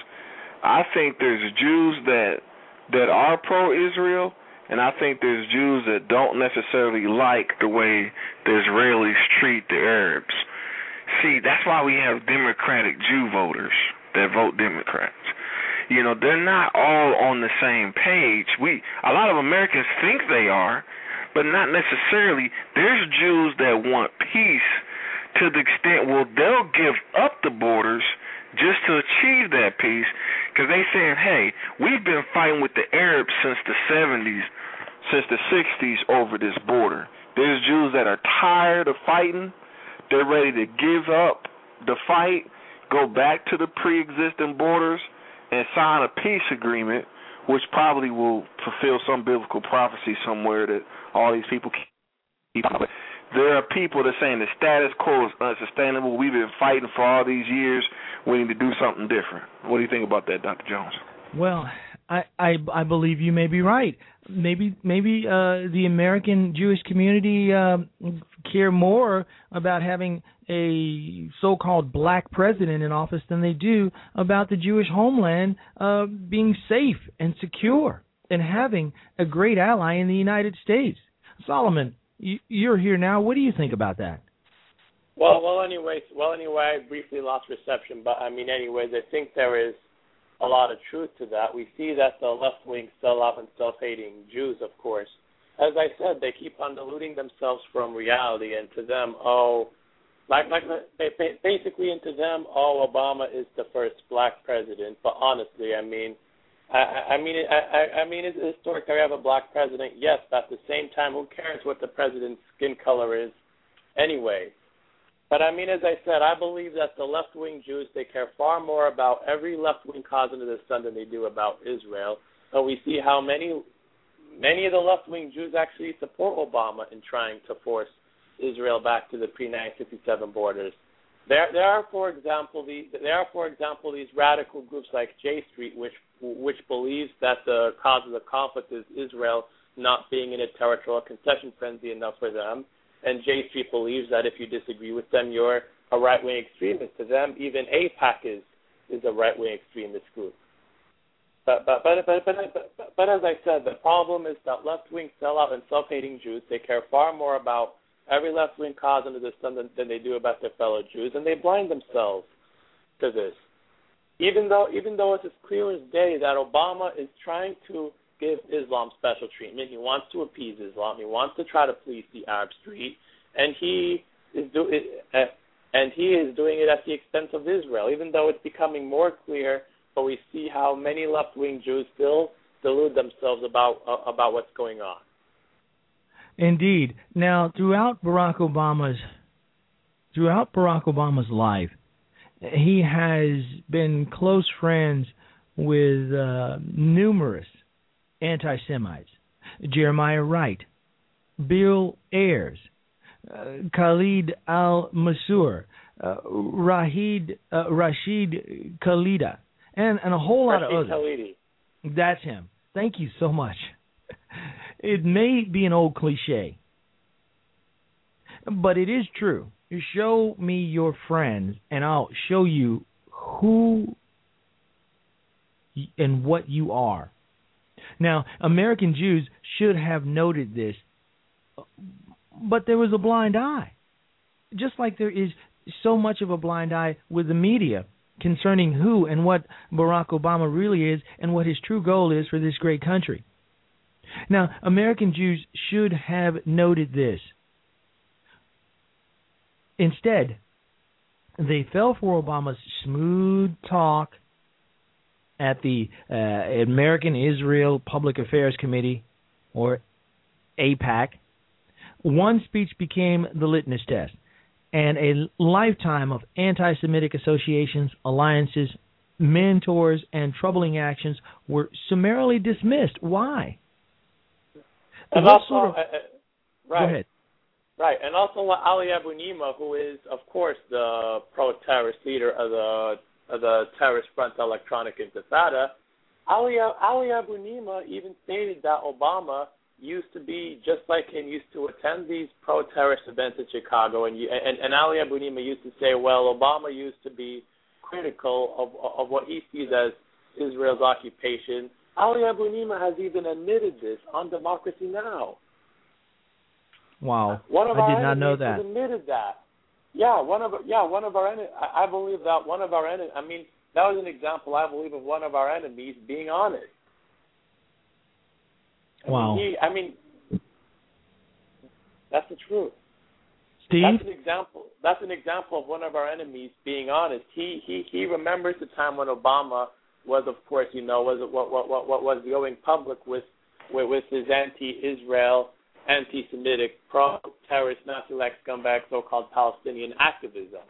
I think there's Jews that that are pro-Israel, and I think there's Jews that don't necessarily like the way the Israelis treat the Arabs. See, that's why we have Democratic Jew voters that vote Democrats. You know, they're not all on the same page. We a lot of Americans think they are, but not necessarily. There's Jews that want peace to the extent, well, they'll give up the borders just to achieve that peace, because they saying, hey, we've been fighting with the Arabs since the seventies, since the sixties over this border. There's Jews that are tired of fighting. They're ready to give up the fight, go back to the pre-existing borders, and sign a peace agreement, which probably will fulfill some biblical prophecy somewhere that all these people keep. There are people that are saying the status quo is unsustainable. We've been fighting for all these years. We need to do something different. What do you think about that, Doctor Jones? Well, I, I, I believe you may be right. Maybe maybe uh, the American Jewish community uh, care more about having a so-called black president in office than they do about the Jewish homeland uh, being safe and secure and having a great ally in the United States. Solomon, you, you're here now. What do you think about that? Well, well, anyway, well, anyway, I briefly lost reception, but I mean, anyways, I think there is a lot of truth to that. We see that the left-wing sell-out and self-hating Jews, of course, as I said, they keep on deluding themselves from reality, and to them, oh, like, like basically, into them, oh, Obama is the first black president. But honestly, I mean, I, I mean, I, I mean, it's historic that we have a black president, yes, but at the same time, who cares what the president's skin color is anyway? But I mean, as I said, I believe that the left-wing Jews, they care far more about every left-wing cause under the sun than they do about Israel. And we see how many many of the left-wing Jews actually support Obama in trying to force Israel back to the pre nineteen fifty-seven borders. There, there are, for example, the there are, for example, these radical groups like J Street, which which believes that the cause of the conflict is Israel not being in a territorial concession frenzy enough for them. And J Street believes that if you disagree with them, you're a right-wing extremist. To them, even AIPAC is is a right-wing extremist group. But but but but but, but, but, but as I said, the problem is that left-wing sellout and self-hating Jews, they care far more about every left-wing cause under the sun than, than they do about their fellow Jews, and they blind themselves to this. Even though even though it's as clear as day that Obama is trying to give Islam special treatment, he wants to appease Islam, he wants to try to please the Arab street, and he is do it, uh, and he is doing it at the expense of Israel. Even though it's becoming more clear, but we see how many left-wing Jews still delude themselves about uh, about what's going on. Indeed. Now, throughout Barack Obama's throughout Barack Obama's life, he has been close friends with uh, numerous anti-Semites. Jeremiah Wright, Bill Ayers, uh, Khalid al-Masur, uh, Rahid, uh, Rashid Khalida, and, and a whole lot Rashid of others. Khalidi. That's him. Thank you so much. It may be an old cliche, but it is true. Show me your friends, and I'll show you who and what you are. Now, American Jews should have noted this, but there was a blind eye. Just like there is so much of a blind eye with the media concerning who and what Barack Obama really is and what his true goal is for this great country. Now, American Jews should have noted this. Instead, they fell for Obama's smooth talk at the uh, American Israel Public Affairs Committee, or AIPAC. One speech became the litmus test, and a lifetime of anti-Semitic associations, alliances, mentors, and troubling actions were summarily dismissed. Why? And What also, sort of- uh, uh, right. Go ahead. Right, and also Ali Abu Nima, who is, of course, the pro-terrorist leader of the of the Terrorist Front Electronic Intifada. Ali, Ali Abu Nima even stated that Obama used to be, just like him, used to attend these pro-terrorist events in Chicago, and and, and Ali Abu Nima used to say, well, Obama used to be critical of of what he sees as Israel's occupation. Ali Abu Nima has even admitted this on Democracy Now! Wow, One of I our did not know enemies that. has admitted that. Yeah, one of yeah one of our enemies. I, I believe that one of our enemies. I mean, that was an example, I believe, of one of our enemies being honest. I Wow. Mean, he, I mean, that's the truth. Steve? That's an example. That's an example of one of our enemies being honest. He he he remembers the time when Obama was, of course, you know, was what what what what was going public with with, with his anti-Israel, anti-Semitic, pro-terrorist, Nazi-like scumbag, so-called Palestinian activism.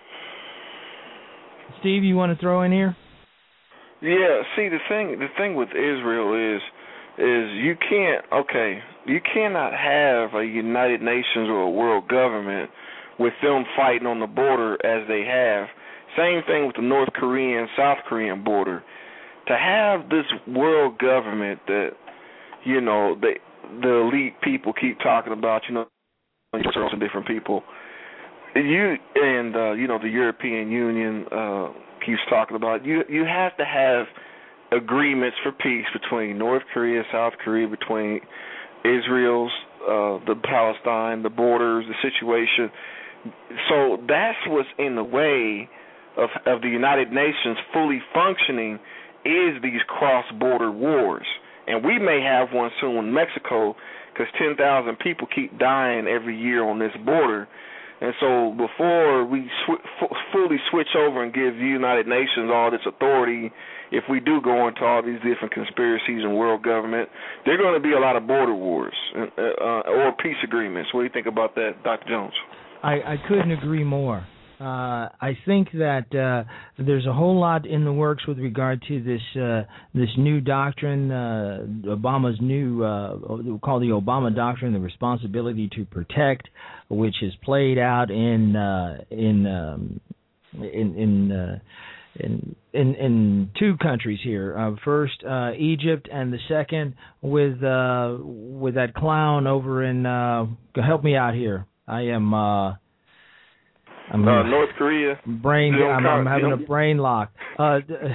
Steve, you want to throw in here? Yeah, see, the thing the thing with Israel is is you can't, okay, you cannot have a United Nations or a world government with them fighting on the border as they have. Same thing with the North Korean, South Korean border. To have this world government that, you know, they, the elite people keep talking about, you know, and different people, you and, uh, you know, the European Union uh, keeps talking about, you, you have to have agreements for peace between North Korea, South Korea, between Israel's, uh, the Palestine, the borders, the situation. So that's what's in the way of, of the United Nations fully functioning, is these cross-border wars. And we may have one soon in Mexico, because ten thousand people keep dying every year on this border. And so before we sw- f- fully switch over and give the United Nations all this authority, if we do go into all these different conspiracies and world government, there are going to be a lot of border wars uh, uh, or peace agreements. What do you think about that, Doctor Jones? I, I couldn't agree more. Uh, I think that uh, there's a whole lot in the works with regard to this uh, this new doctrine, uh, Obama's new, uh, called the Obama Doctrine, the responsibility to protect, which is played out in uh, in, um, in in uh, in in in two countries here. Uh, first, uh, Egypt, and the second with uh, with that clown over in. Uh, help me out here. I am. Uh, I'm uh, North Korea. Brain. I'm, I'm having a brain lock. Uh,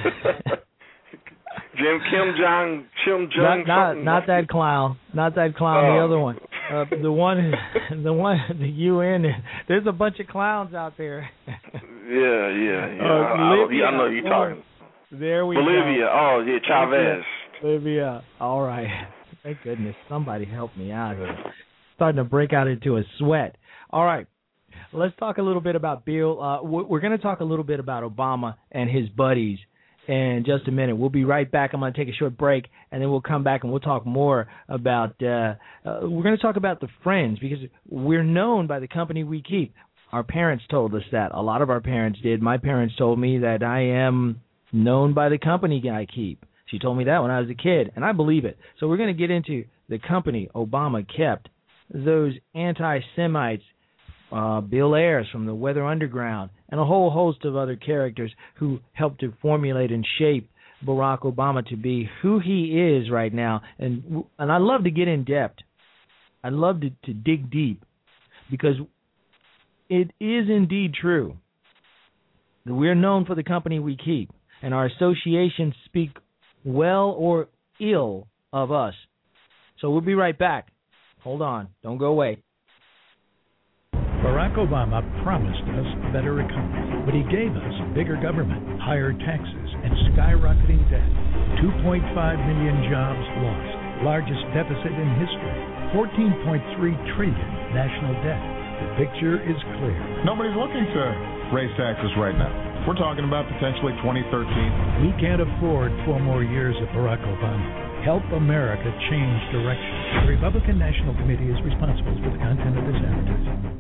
Jim Kim Jong Kim Jong. Not not, not that clown. Not that clown. Oh. The other one. Uh, the one. The one. The U N. There's a bunch of clowns out there. yeah, yeah, yeah. Uh, I, Libya, I, I know you're talking. There we Bolivia. go. Oh, yeah, Chavez. Libya. All right. Thank goodness. Somebody help me out here. Starting to break out into a sweat. All right. Let's talk a little bit about Bill. Uh, we're going to talk a little bit about Obama and his buddies in just a minute. We'll be right back. I'm going to take a short break, and then we'll come back and we'll talk more about, uh, uh, we're going to talk about the friends, because we're known by the company we keep. Our parents told us that. A lot of our parents did. My parents told me that I am known by the company I keep. She told me that when I was a kid, and I believe it. So we're going to get into the company Obama kept, those anti-Semites, uh, Bill Ayers from the Weather Underground, and a whole host of other characters who helped to formulate and shape Barack Obama to be who he is right now. And and I love to get in depth. I love to, to dig deep, because it is indeed true that we're known for the company we keep, and our associations speak well or ill of us. So we'll be right back. Hold on. Don't go away. Barack Obama promised us a better economy, but he gave us bigger government, higher taxes, and skyrocketing debt. two point five million jobs lost, largest deficit in history, fourteen point three trillion dollars national debt. The picture is clear. Nobody's looking to raise taxes right now. We're talking about potentially twenty thirteen. We can't afford four more years of Barack Obama. Help America change direction. The Republican National Committee is responsible for the content of this advertising.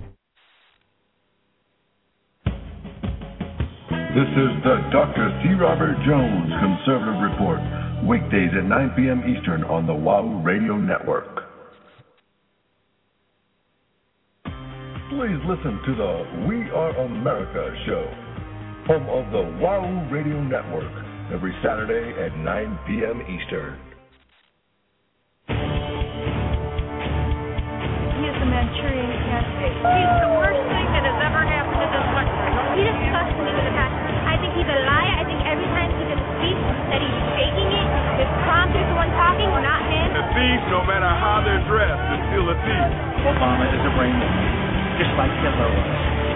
This is the Doctor C. Robert Jones Conservative Report, weekdays at nine p.m. Eastern on the Wahoo Radio Network. Please listen to the We Are America show, home of the Wahoo Radio Network, every Saturday at nine p.m. Eastern. He is the Manchurian candidate. He's the worst thing that has ever happened to this country. He disgusts me with the past. I think he's a liar. I think every time he just speaks that he's faking it. His prompter is the one talking, not him. A thief, no matter how they're dressed, is still a thief. Obama is a brain just like Hitler was.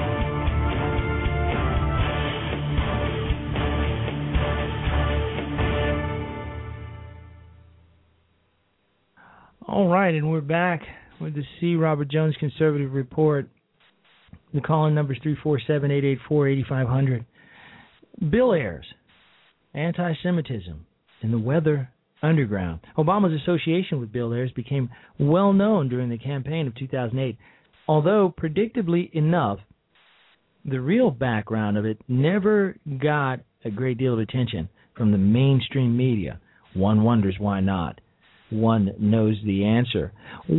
All right, and we're back with the C. Robert Jones Conservative Report. The call-in number is three four seven, eight eight four, eight five zero zero. Bill Ayers, anti-Semitism in the Weather Underground. Obama's association with Bill Ayers became well known during the campaign of two thousand eight. Although, predictably enough, the real background of it never got a great deal of attention from the mainstream media. One wonders why not. One knows the answer.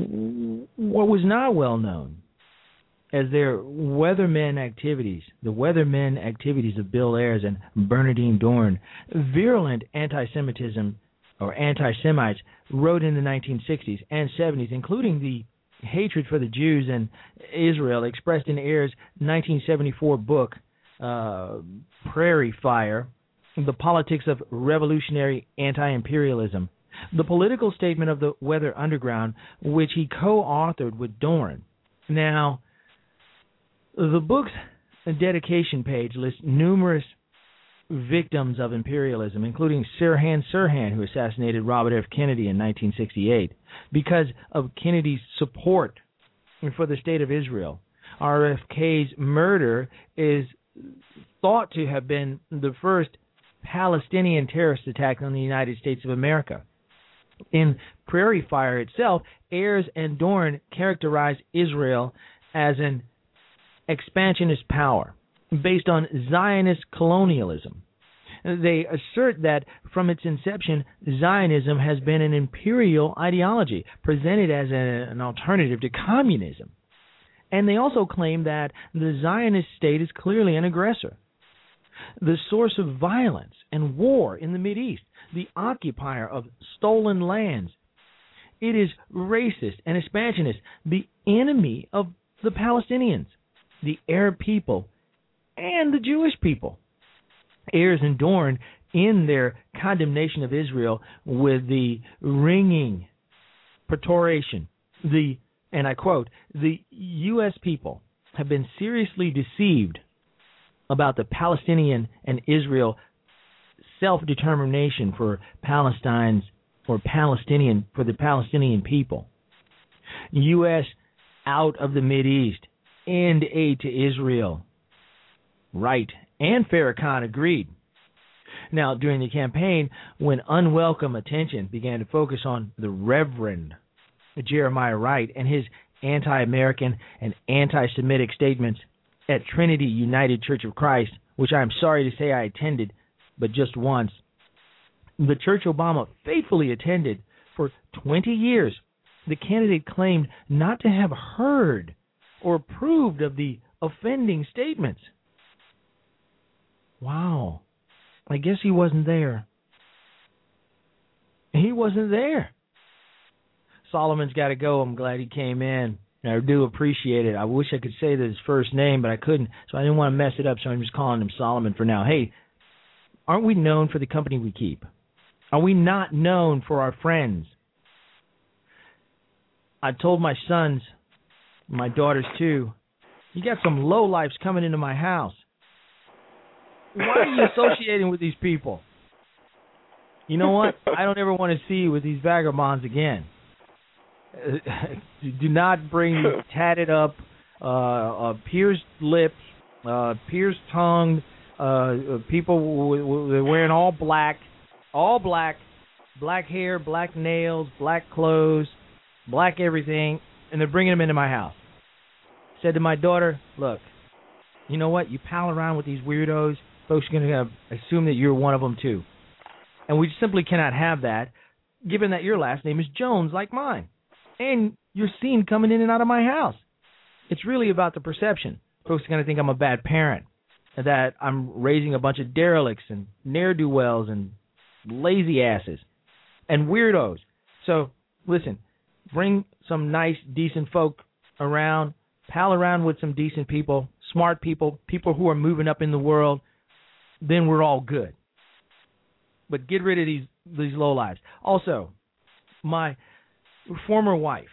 What was not well known as their weathermen activities, the weathermen activities of Bill Ayers and Bernardine Dohrn, virulent anti-Semitism or anti-Semites wrote in the nineteen sixties and seventies, including the hatred for the Jews and Israel expressed in Ayers' nineteen seventy-four book, uh, Prairie Fire, The Politics of Revolutionary Anti-Imperialism. The political statement of the Weather Underground, which he co-authored with Dohrn. Now, the book's dedication page lists numerous victims of imperialism, including Sirhan Sirhan, who assassinated Robert F. Kennedy in nineteen sixty-eight. Because of Kennedy's support for the State of Israel, R F K's murder is thought to have been the first Palestinian terrorist attack on the United States of America. In Prairie Fire itself, Ayers and Dohrn characterize Israel as an expansionist power based on Zionist colonialism. They assert that from its inception, Zionism has been an imperial ideology presented as a, an alternative to communism. And they also claim that the Zionist state is clearly an aggressor, the source of violence and war in the Mideast, the occupier of stolen lands. It is racist and expansionist, the enemy of the Palestinians, the Arab people, and the Jewish people. Ayers and Dohrn, in their condemnation of Israel with the ringing peroration, the, and I quote, the U S people have been seriously deceived about the Palestinian and Israel self-determination for Palestine's or Palestinian for the Palestinian people. U S out of the Mideast, end aid to Israel. Wright and Farrakhan agreed. Now, during the campaign, when unwelcome attention began to focus on the Reverend Jeremiah Wright and his anti-American and anti-Semitic statements, at Trinity United Church of Christ, which I am sorry to say I attended, but just once. The church Obama faithfully attended for twenty years. The candidate claimed not to have heard or approved of the offending statements. Wow. I guess he wasn't there. He wasn't there. Solomon's got to go. I'm glad he came in. I do appreciate it. I wish I could say his first name, but I couldn't, so I didn't want to mess it up, so I'm just calling him Solomon for now. Hey, aren't we known for the company we keep? Are we not known for our friends? I told my sons, my daughters too, you got some lowlifes coming into my house. Why are you associating with these people? You know what? I don't ever want to see you with these vagabonds again. Uh, do not bring these tatted up, uh, uh, pierced lips, uh, pierced tongue, uh, people w- w- wearing all black, all black, black hair, black nails, black clothes, black everything, and they're bringing them into my house. Said to my daughter, look, you know what? You pal around with these weirdos, folks are going to assume that you're one of them too. And we simply cannot have that, given that your last name is Jones like mine. And you're seen coming in and out of my house. It's really about the perception. Folks are going to think I'm a bad parent, that I'm raising a bunch of derelicts and ne'er-do-wells and lazy asses and weirdos. So, listen, bring some nice, decent folk around, pal around with some decent people, smart people, people who are moving up in the world, then we're all good. But get rid of these these lowlives. Also, my former wife,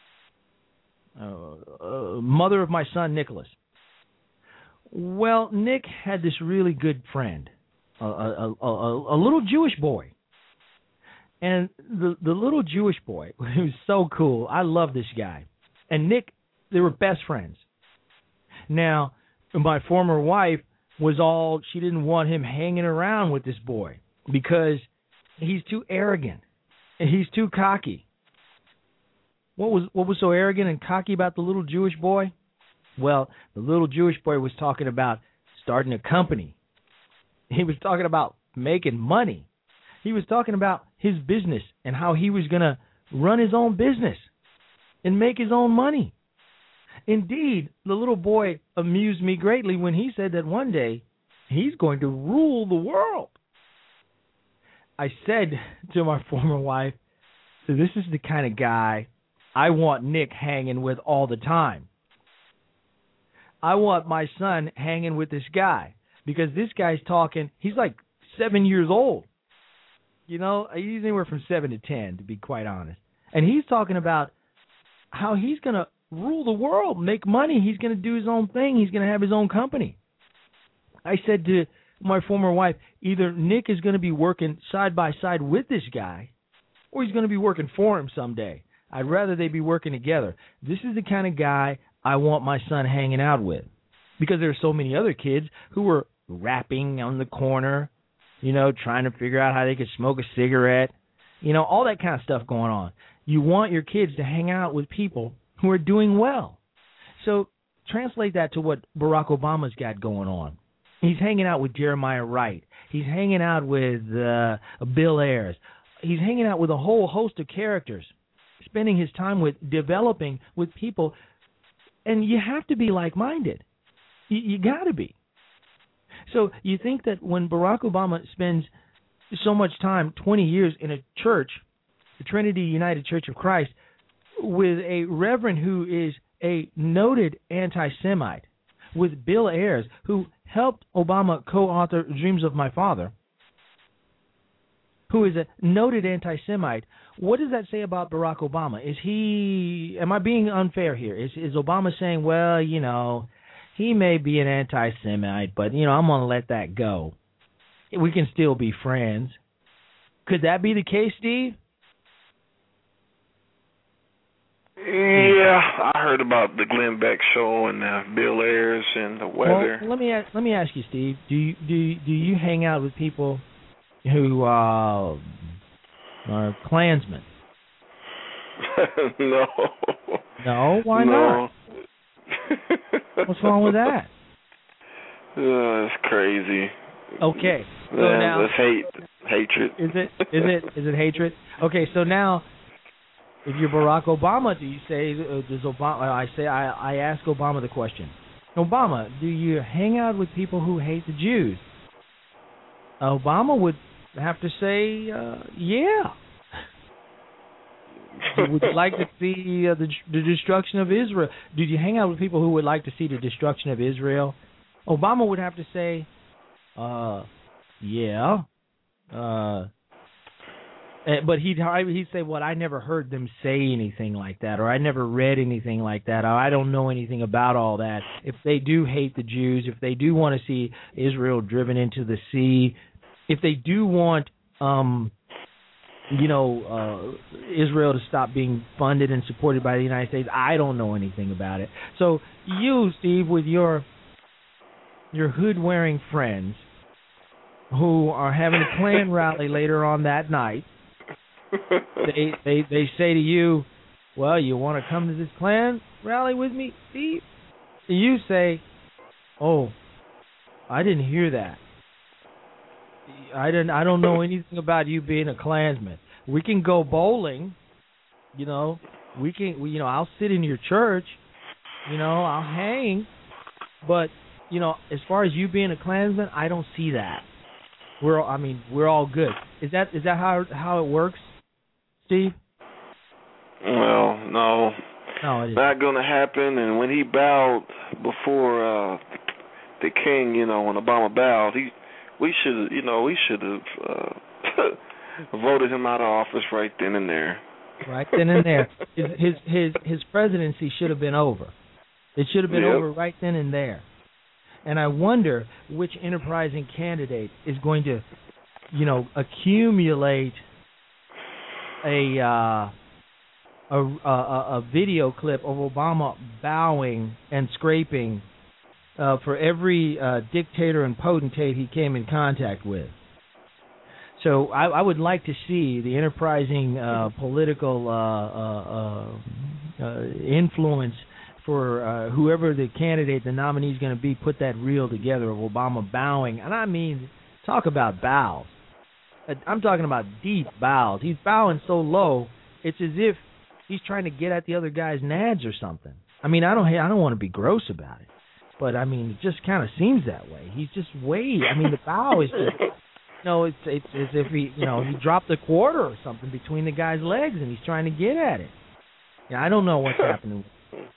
uh, uh, mother of my son, Nicholas. Well, Nick had this really good friend, a, a, a, a, a little Jewish boy. And the, the little Jewish boy, he was so cool. I love this guy. And Nick, they were best friends. Now, my former wife was all, she didn't want him hanging around with this boy because he's too arrogant and he's too cocky. What was what was so arrogant and cocky about the little Jewish boy? Well, the little Jewish boy was talking about starting a company. He was talking about making money. He was talking about his business and how he was going to run his own business and make his own money. Indeed, the little boy amused me greatly when he said that one day he's going to rule the world. I said to my former wife, so this is the kind of guy I want Nick hanging with all the time. I want my son hanging with this guy because this guy's talking, he's like seven years old. You know, he's anywhere from seven to ten, to be quite honest. And he's talking about how he's going to rule the world, make money. He's going to do his own thing. He's going to have his own company. I said to my former wife, either Nick is going to be working side by side with this guy or he's going to be working for him someday. I'd rather they be working together. This is the kind of guy I want my son hanging out with because there are so many other kids who are rapping on the corner, you know, trying to figure out how they could smoke a cigarette, you know, all that kind of stuff going on. You want your kids to hang out with people who are doing well. So translate that to what Barack Obama's got going on. He's hanging out with Jeremiah Wright. He's hanging out with uh, Bill Ayers. He's hanging out with a whole host of characters, spending his time with, developing with people. And you have to be like-minded. You, you got to be. So you think that when Barack Obama spends so much time, twenty years, in a church, the Trinity United Church of Christ, with a reverend who is a noted anti-Semite, with Bill Ayers, who helped Obama co-author Dreams of My Father, who is a noted anti-Semite, what does that say about Barack Obama? Is he, am I being unfair here? Is, is Obama saying, well, you know, he may be an anti-Semite, but, you know, I'm going to let that go. We can still be friends. Could that be the case, Steve? Yeah, I heard about the Glenn Beck show and uh, Bill Ayers and the weather. Well, let me ask, let me ask you, Steve. Do you, do you, do you hang out with people who uh, are Klansmen? No. No? Why no. not? What's wrong with that? Oh, it's crazy. Okay. So Man, now, it's hate, hatred. Is it? Is it? Is it hatred? Okay. So now, if you're Barack Obama, do you say uh, does Obama? I say I I ask Obama the question. Obama, do you hang out with people who hate the Jews? Obama would have to say, uh, yeah. Would you like to see uh, the, the destruction of Israel? Did you hang out with people who would like to see the destruction of Israel? Obama would have to say, uh, yeah. Uh, but he'd he'd say, well, I never heard them say anything like that, or I never read anything like that, or I don't know anything about all that. If they do hate the Jews, if they do want to see Israel driven into the sea, if they do want, um, you know, uh, Israel to stop being funded and supported by the United States, I don't know anything about it. So you, Steve, with your your hood-wearing friends who are having a Klan rally later on that night, they, they they say to you, well, you want to come to this Klan rally with me, Steve? And you say, oh, I didn't hear that. I didn't. I don't know anything about you being a Klansman. We can go bowling, you know. We can, we, you know. I'll sit in your church, you know. I'll hang, but you know, as far as you being a Klansman, I don't see that. We're, I mean, we're all good. Is that is that how how it works, Steve? Well, no, no, it isn't. Not going to happen. And when he bowed before uh, the king, you know, when Obama bowed, he. We should, you know, we should have uh, voted him out of office right then and there. Right then and there, his his his, his presidency should have been over. It should have been yep. over right then and there. And I wonder which enterprising candidate is going to, you know, accumulate a uh, a, a a video clip of Obama bowing and scraping. Uh, for every uh, dictator and potentate he came in contact with. So I, I would like to see the enterprising uh, political uh, uh, uh, influence for uh, whoever the candidate, the nominee is going to be, put that reel together of Obama bowing. And I mean, talk about bows. I'm talking about deep bows. He's bowing so low, it's as if he's trying to get at the other guy's nads or something. I mean, I don't, I don't want to be gross about it. But, I mean, it just kind of seems that way. He's just way, I mean, the bow is just, you know, it's, it's as if he, you know, he dropped a quarter or something between the guy's legs and he's trying to get at it. Yeah, I don't know what's happening.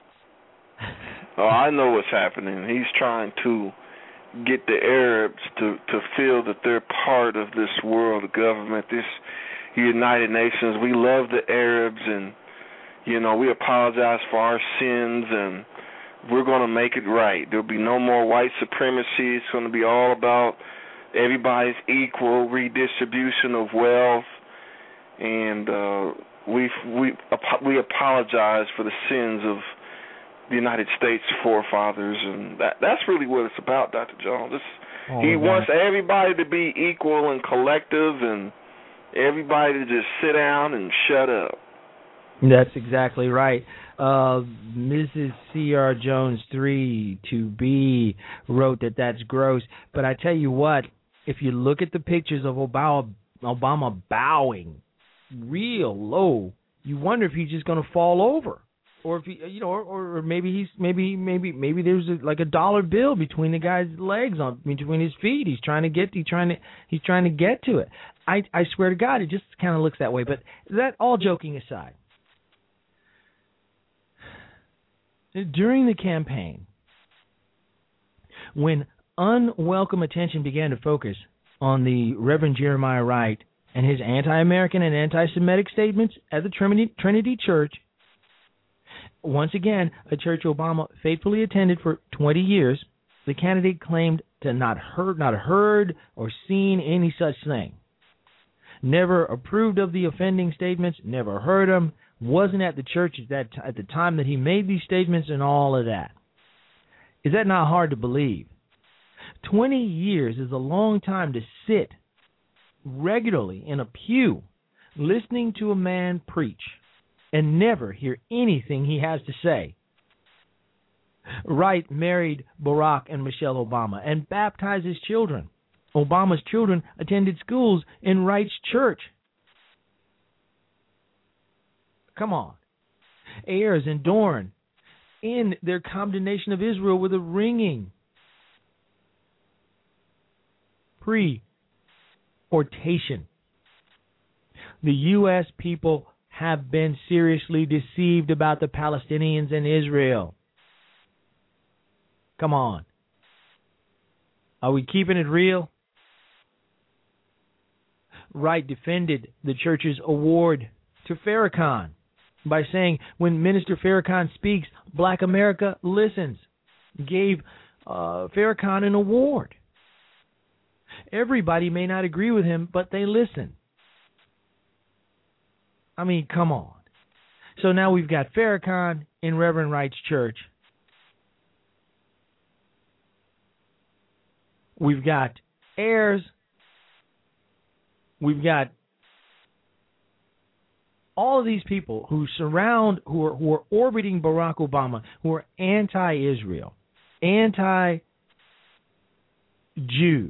Oh, I know what's happening. He's trying to get the Arabs to, to feel that they're part of this world government, this United Nations. We love the Arabs and, you know, we apologize for our sins and we're going to make it right. There'll be no more white supremacy. It's going to be all about everybody's equal redistribution of wealth, and uh, we we we apologize for the sins of the United States forefathers, and that that's really what it's about, Doctor Jones. It's, oh, he God. wants everybody to be equal and collective, and everybody to just sit down and shut up. That's exactly right. Uh, Missus C R Jones three two B wrote that that's gross. But I tell you what, if you look at the pictures of Obama, Obama bowing real low, you wonder if he's just going to fall over, or if he, you know, or, or maybe he's maybe maybe maybe there's a, like a dollar bill between the guy's legs, on between his feet. He's trying to get, he's trying to, he's trying to get to it. I I swear to God, it just kind of looks that way. But that, all joking aside. During the campaign, when unwelcome attention began to focus on the Reverend Jeremiah Wright and his anti-American and anti-Semitic statements at the Trinity, Trinity Church, once again, a church Obama faithfully attended for twenty years, the candidate claimed to not heard, not heard or seen any such thing. Never approved of the offending statements, never heard them, wasn't at the church at that t- at the time that he made these statements and all of that. Is that not hard to believe? Twenty years is a long time to sit regularly in a pew listening to a man preach and never hear anything he has to say. Wright married Barack and Michelle Obama and baptized his children. Obama's children attended schools in Wright's church. Come on. Ayers and Dorn, in their condemnation of Israel, with a ringing pre-hortation. The U S people have been seriously deceived about the Palestinians and Israel. Come on. Are we keeping it real? Wright defended the church's award to Farrakhan by saying, when Minister Farrakhan speaks, Black America listens. Gave uh, Farrakhan an award. Everybody may not agree with him, but they listen. I mean, come on. So now we've got Farrakhan in Reverend Wright's church. We've got Ayers. We've got all of these people who surround, who are, who are orbiting Barack Obama, who are anti-Israel, anti-Jew,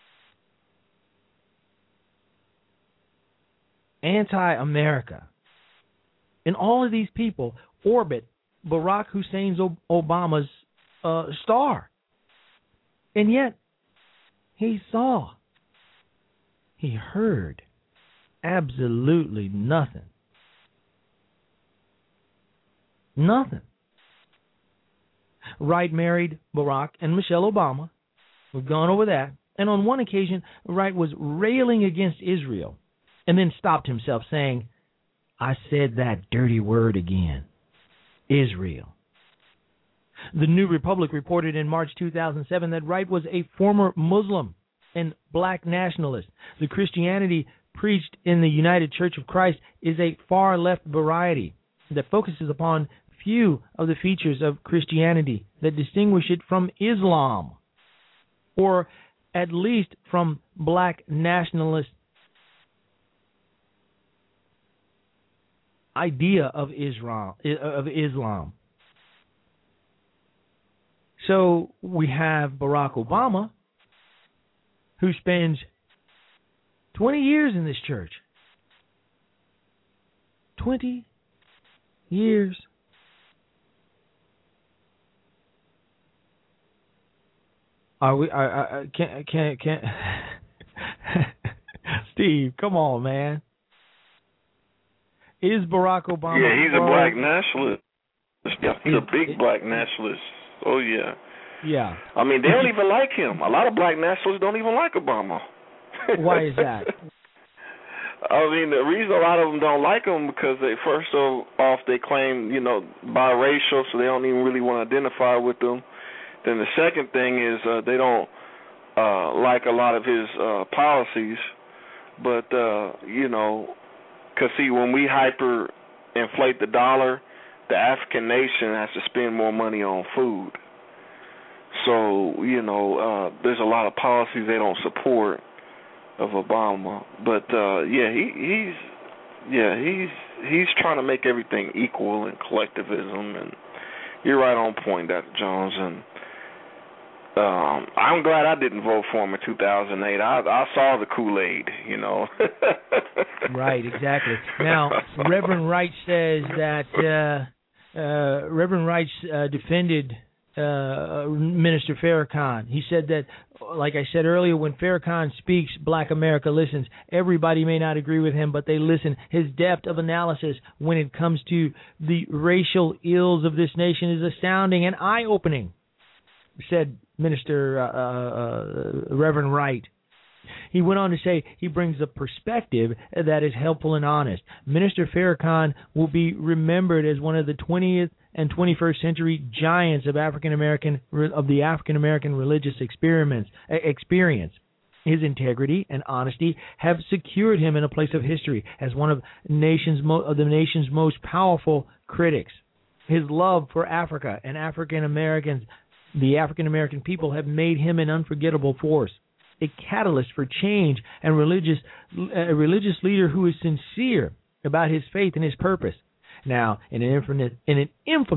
anti-America. And all of these people orbit Barack Hussein's Obama's uh, star. And yet, he saw, he heard absolutely nothing. Nothing. Wright married Barack and Michelle Obama. We've gone over that. And on one occasion, Wright was railing against Israel and then stopped himself saying, I said that dirty word again. Israel. The New Republic reported in March two thousand seven that Wright was a former Muslim and black nationalist. The Christianity preached in the United Church of Christ is a far-left variety that focuses upon few of the features of Christianity that distinguish it from Islam, or at least from black nationalist idea of Islam, of Islam. So we have Barack Obama, who spends twenty years in this church. twenty years. Are we? I, I, can't. Can't. Can't. Steve, come on, man. Is Barack Obama? Yeah, he's a black nationalist. Yeah, he's a big black nationalist. Oh yeah. Yeah. I mean, they don't even like him. A lot of black nationalists don't even like Obama. Why is that? I mean, the reason a lot of them don't like him because they first off they claim, you know, biracial, so they don't even really want to identify with them. Then the second thing is uh, they don't uh, like a lot of his uh, policies. But uh, you know, because see, when we hyper inflate the dollar, the African nation has to spend more money on food. So, you know, uh, there's a lot of policies they don't support of Obama. But uh, yeah, he, he's yeah he's he's trying to make everything equal and collectivism. And you're right on point, Doctor Jones. And um, I'm glad I didn't vote for him in two thousand eight. I, I saw the Kool-Aid, you know. Right, exactly. Now, Reverend Wright says that uh, uh, Reverend Wright uh, defended Uh, Minister Farrakhan. He said that, like I said earlier, when Farrakhan speaks, Black America listens. Everybody may not agree with him, but they listen. His depth of analysis when it comes to the racial ills of this nation is astounding and eye-opening, said Minister uh, uh, Reverend Wright. He went on to say he brings a perspective that is helpful and honest. Minister Farrakhan will be remembered as one of the twentieth and twenty-first century giants of African American of the African American religious experiments experience. His integrity and honesty have secured him in a place of history as one of nation's mo- of the nation's most powerful critics. His love for Africa and African Americans, the African American people, have made him an unforgettable force, a catalyst for change, and religious a religious leader who is sincere about his faith and his purpose. Now, in an infamous, in an infamous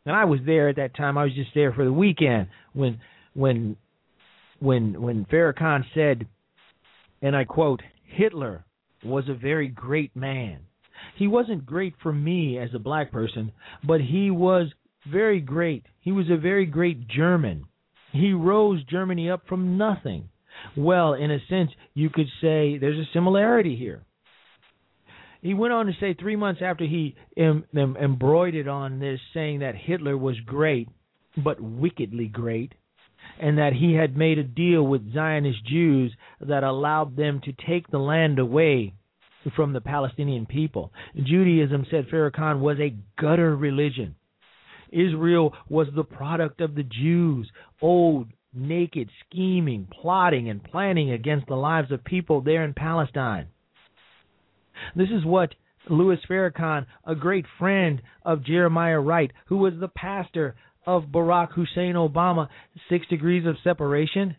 And I was there at that time. I was just there for the weekend when when when when Farrakhan said, and I quote, Hitler was a very great man. He wasn't great for me as a black person, but he was very great. He was a very great German. He rose Germany up from nothing. Well, in a sense, you could say there's a similarity here. He went on to say three months after he em- em- embroidered on this, saying that Hitler was great, but wickedly great, and that he had made a deal with Zionist Jews that allowed them to take the land away from the Palestinian people. Judaism, said Farrakhan, was a gutter religion. Israel was the product of the Jews, old, naked, scheming, plotting, and planning against the lives of people there in Palestine. This is what Louis Farrakhan, a great friend of Jeremiah Wright, who was the pastor of Barack Hussein Obama, six degrees of separation.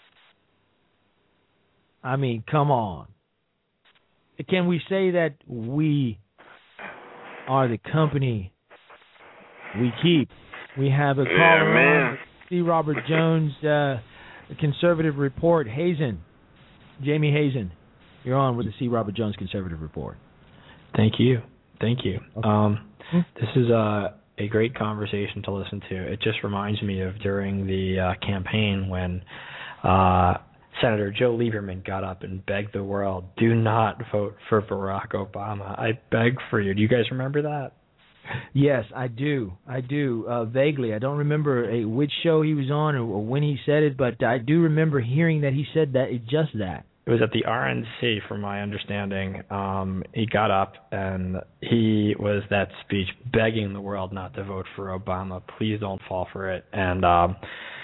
I mean, come on. Can we say that we are the company we keep? We have a caller on, C. Robert Jones, uh, Conservative Report. Hazen, Jamie Hazen, you're on with the C. Robert Jones Conservative Report. Thank you. Thank you. Okay. Um, this is a, a great conversation to listen to. It just reminds me of during the uh, campaign when uh, Senator Joe Lieberman got up and begged the world, do not vote for Barack Obama. I beg for you. Do you guys remember that? Yes, I do. I do, uh, vaguely. I don't remember a, which show he was on or, or when he said it, but I do remember hearing that he said that just that. It was at the R N C, from my understanding. Um, he got up and he was that speech begging the world not to vote for Obama. Please don't fall for it. And um,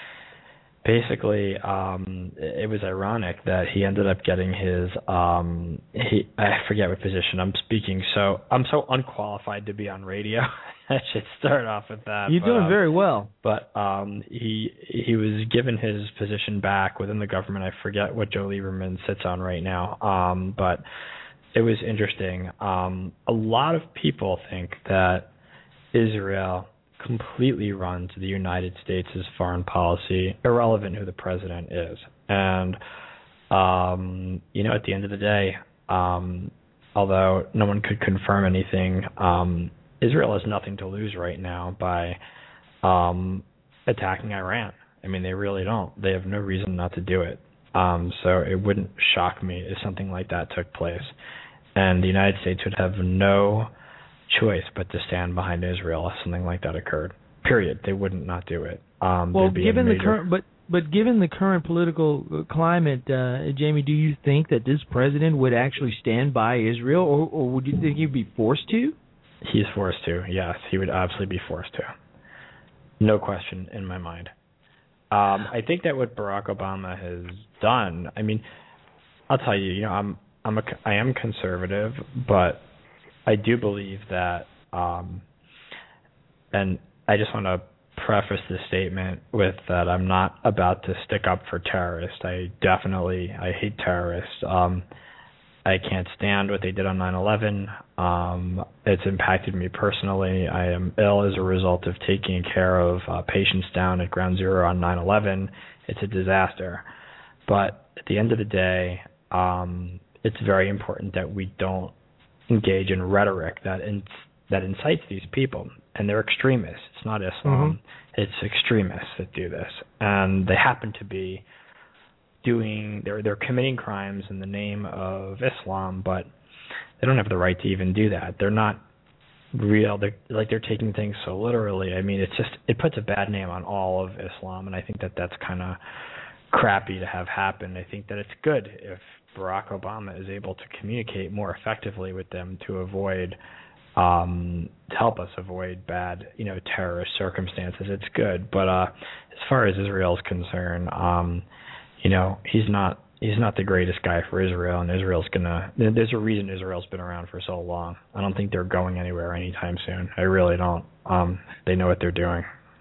basically, um, it was ironic that he ended up getting his, um, he, I forget what position I'm speaking, so I'm so unqualified to be on radio. I should start off with that. You're but, doing um, very well. But um, he he was given his position back within the government. I forget what Joe Lieberman sits on right now, um, but it was interesting. Um, a lot of people think that Israel completely runs the United States' foreign policy, irrelevant who the president is. And, um, you know, at the end of the day, um, although no one could confirm anything, um, Israel has nothing to lose right now by um, attacking Iran. I mean, they really don't. They have no reason not to do it. Um, so it wouldn't shock me if something like that took place. And the United States would have no choice but to stand behind Israel if something like that occurred. Period. They wouldn't not do it. Um, well, given major... the current, but but given the current political climate, uh, Jamie, do you think that this president would actually stand by Israel, or, or would you think he'd be forced to? He's forced to. Yes, he would absolutely be forced to. No question in my mind. Um, I think that what Barack Obama has done. I mean, I'll tell you. You know, I'm I'm a I am conservative, but I do believe that, um, and I just want to preface this statement with that I'm not about to stick up for terrorists. I definitely, I hate terrorists. Um, I can't stand what they did on nine eleven. Um, it's impacted me personally. I am ill as a result of taking care of uh, patients down at Ground Zero on nine eleven. It's a disaster. But at the end of the day, um, it's very important that we don't engage in rhetoric that in, that incites these people, and they're extremists. It's not Islam; mm-hmm. It's extremists that do this, and they happen to be doing they're they're committing crimes in the name of Islam, but they don't have the right to even do that. They're not real. They're like they're taking things so literally. I mean, it's just it puts a bad name on all of Islam, and I think that that's kind of crappy to have happen. I think that it's good if Barack Obama is able to communicate more effectively with them to avoid, um, to help us avoid bad, you know, terrorist circumstances. It's good, but uh, as far as Israel is concerned, um, you know, he's not he's not the greatest guy for Israel, and Israel's gonna. There's a reason Israel's been around for so long. I don't think they're going anywhere anytime soon. I really don't. Um, they know what they're doing.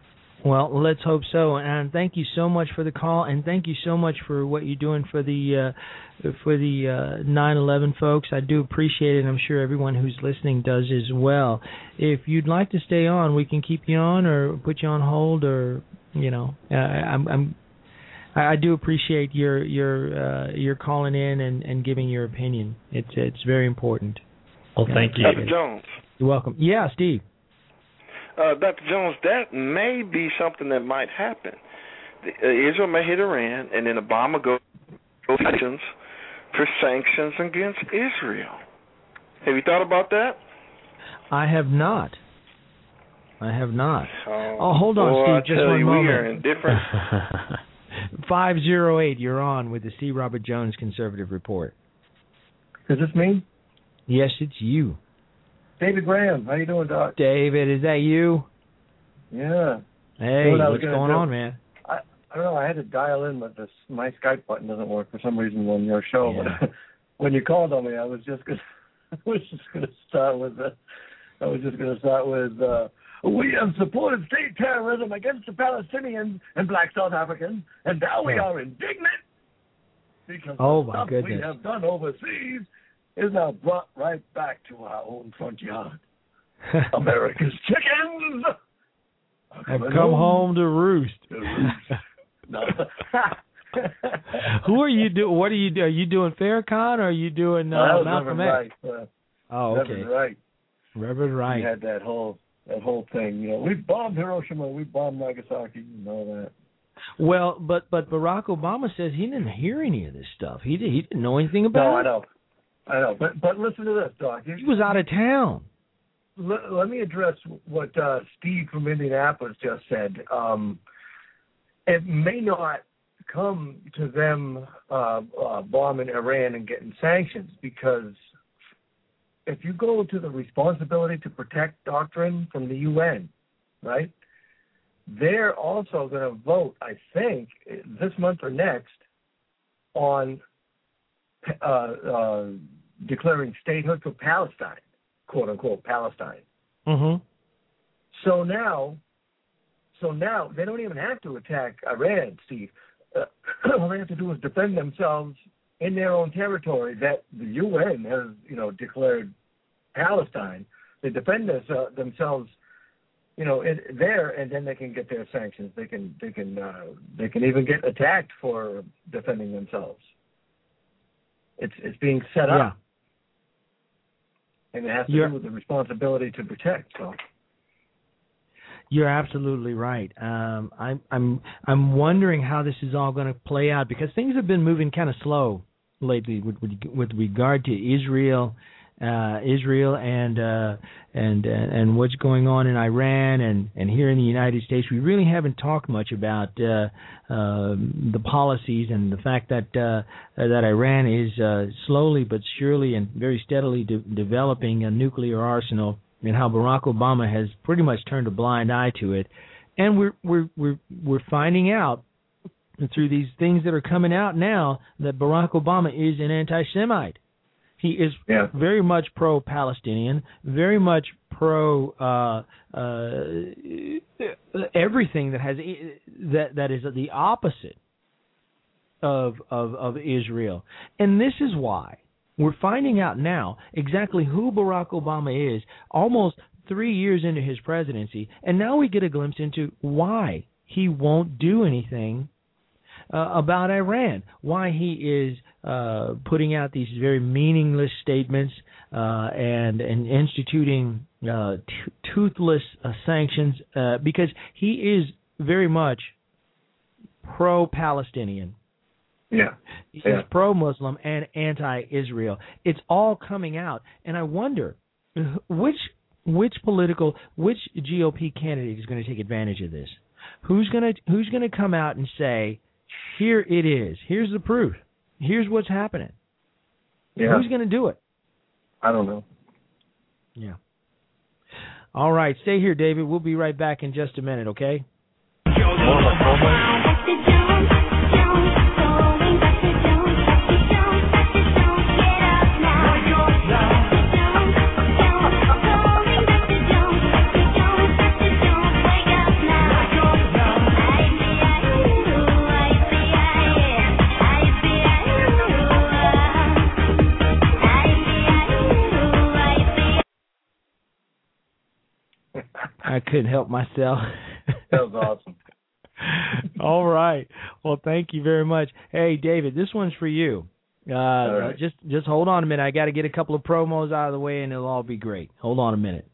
Well, let's hope so. And thank you so much for the call, and thank you so much for what you're doing for the uh, for the uh, nine eleven folks. I do appreciate it, and I'm sure everyone who's listening does as well. If you'd like to stay on, we can keep you on or put you on hold, or you know, uh, I'm, I'm I do appreciate your your uh, your calling in and, and giving your opinion. It's it's very important. Well, thank you, Doctor Jones. You're welcome. Yeah, Steve. Uh, Doctor Jones, that may be something that might happen. The, uh, Israel may hit Iran, and then Obama goes for sanctions for sanctions against Israel. Have you thought about that? I have not. I have not. Oh, oh hold on, boy, Steve, just I tell one you, moment. We are in different... five oh eight, you're on with the C. Robert Jones Conservative Report. Is this me? Yes, it's you. David Graham, how you doing, Doc? David, is that you? Yeah. Hey, what's going on, man? I, I don't know. I had to dial in, but this my Skype button doesn't work for some reason on your show. Yeah. But when you called on me, I was just gonna, I was just gonna start with, uh, I was just gonna start with, uh, we have supported state terrorism against the Palestinians and black South Africans, and now we are indignant because oh, the my stuff goodness. we have done overseas is now brought right back to our own front yard. America's chickens have come home, home to roost. To roost. No. Who are you doing? What are you doing? Are you doing Farrakhan or are you doing uh, no, Malcolm Reverend X? Wright, uh, oh, okay. Reverend Wright. Reverend Wright. He had that whole that whole thing. You know, we bombed Hiroshima, we bombed Nagasaki, and all that. Well, but but Barack Obama says he didn't hear any of this stuff. He did, he didn't know anything about no, it. I know. I know, but but listen to this, Doc. He was out of town. Let, let me address what uh, Steve from Indianapolis just said. Um, it may not come to them uh, uh, bombing Iran and getting sanctions, because if you go to the responsibility to protect doctrine from the U N, right, they're also going to vote, I think, this month or next on uh, uh, declaring statehood for Palestine, quote unquote Palestine. Mm-hmm. So now, so now they don't even have to attack Iran, Steve. Uh, all they have to do is defend themselves in their own territory that the U N has, you know, declared Palestine. They defend this, uh, themselves, you know, in, there, and then they can get their sanctions. They can, they can, uh, they can even get attacked for defending themselves. It's it's being set up. Yeah. And it has to You're, do with the responsibility to protect. So you're absolutely right. Um, I'm I'm I'm wondering how this is all going to play out, because things have been moving kind of slow lately with with, with regard to Israel, uh, Israel and uh, and and what's going on in Iran and, and here in the United States. We really haven't talked much about uh, uh, the policies and the fact that uh, that Iran is uh, slowly but surely and very steadily de- developing a nuclear arsenal, and how Barack Obama has pretty much turned a blind eye to it. And we're we're we're we're finding out through these things that are coming out now that Barack Obama is an anti-Semite. He is yeah. very much pro-Palestinian, very much pro uh, uh, everything that has that that is the opposite of, of of Israel. And this is why we're finding out now exactly who Barack Obama is, almost three years into his presidency, and now we get a glimpse into why he won't do anything uh, about Iran, why he is uh, putting out these very meaningless statements uh, and, and instituting uh, t- toothless uh, sanctions, uh, because he is very much pro-Palestinian. Yeah. He's yeah. pro-Muslim and anti-Israel. It's all coming out, and I wonder which which political, which G O P candidate is going to take advantage of this? Who's going to who's going to come out and say, "Here it is. Here's the proof. Here's what's happening." Yeah. Who's going to do it? I don't know. Yeah. All right, stay here, David. We'll be right back in just a minute. Okay. I couldn't help myself. That was awesome. All right. Well, thank you very much. Hey, David, this one's for you. Uh, right. Just just hold on a minute. I got to get a couple of promos out of the way, and it'll all be great. Hold on a minute.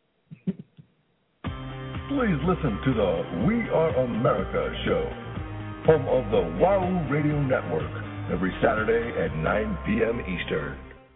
Please listen to the We Are America show, home of the WOW Radio Network, every Saturday at nine p.m. Eastern.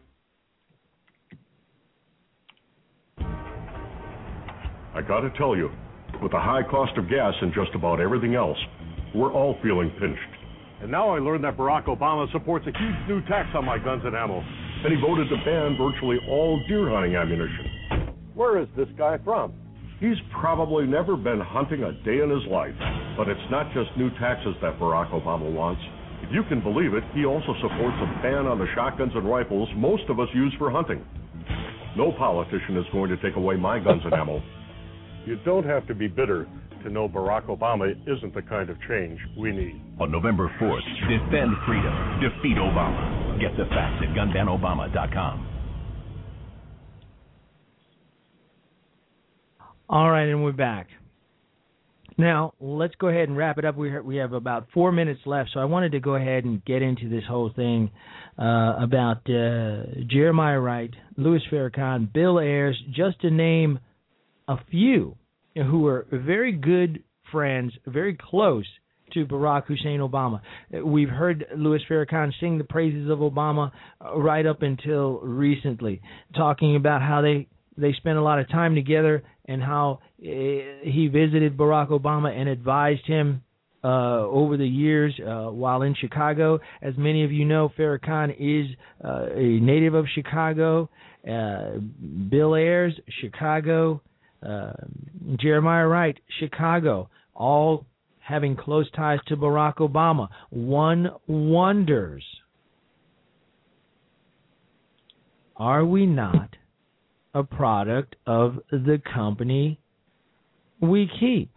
I gotta tell you, with the high cost of gas and just about everything else, we're all feeling pinched. And now I learned that Barack Obama supports a huge new tax on my guns and ammo. And he voted to ban virtually all deer hunting ammunition. Where is this guy from? He's probably never been hunting a day in his life. But it's not just new taxes that Barack Obama wants. If you can believe it, he also supports a ban on the shotguns and rifles most of us use for hunting. No politician is going to take away my guns and ammo. You don't have to be bitter to know Barack Obama isn't the kind of change we need. On November fourth, defend freedom, defeat Obama. Get the facts at gun ban obama dot com. All right, and we're back. Now, let's go ahead and wrap it up. We we have about four minutes left, so I wanted to go ahead and get into this whole thing uh, about uh, Jeremiah Wright, Louis Farrakhan, Bill Ayers, just to name a few who were very good friends, very close to Barack Hussein Obama. We've heard Louis Farrakhan sing the praises of Obama right up until recently, talking about how they, they spent a lot of time together and how uh, he visited Barack Obama and advised him uh, over the years uh, while in Chicago. As many of you know, Farrakhan is uh, a native of Chicago. Uh, Bill Ayers, Chicago. Uh, Jeremiah Wright, Chicago, all having close ties to Barack Obama. One wonders, are we not a product of the company we keep?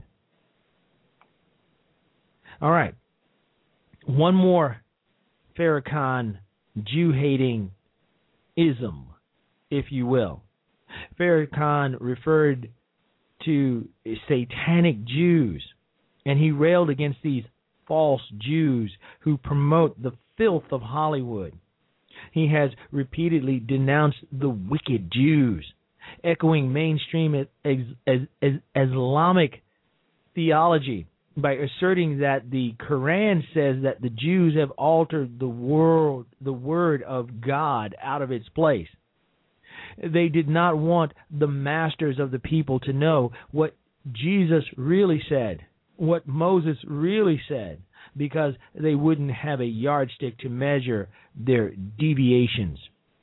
All right. One more Farrakhan Jew-hating ism, if you will. Farrakhan referred to satanic Jews, and he railed against these false Jews who promote the filth of Hollywood. He has repeatedly denounced the wicked Jews, echoing mainstream as, as, as Islamic theology by asserting that the Quran says that the Jews have altered the world, the word of God out of its place. They did not want the masters of the people to know what Jesus really said, what Moses really said, because they wouldn't have a yardstick to measure their deviations.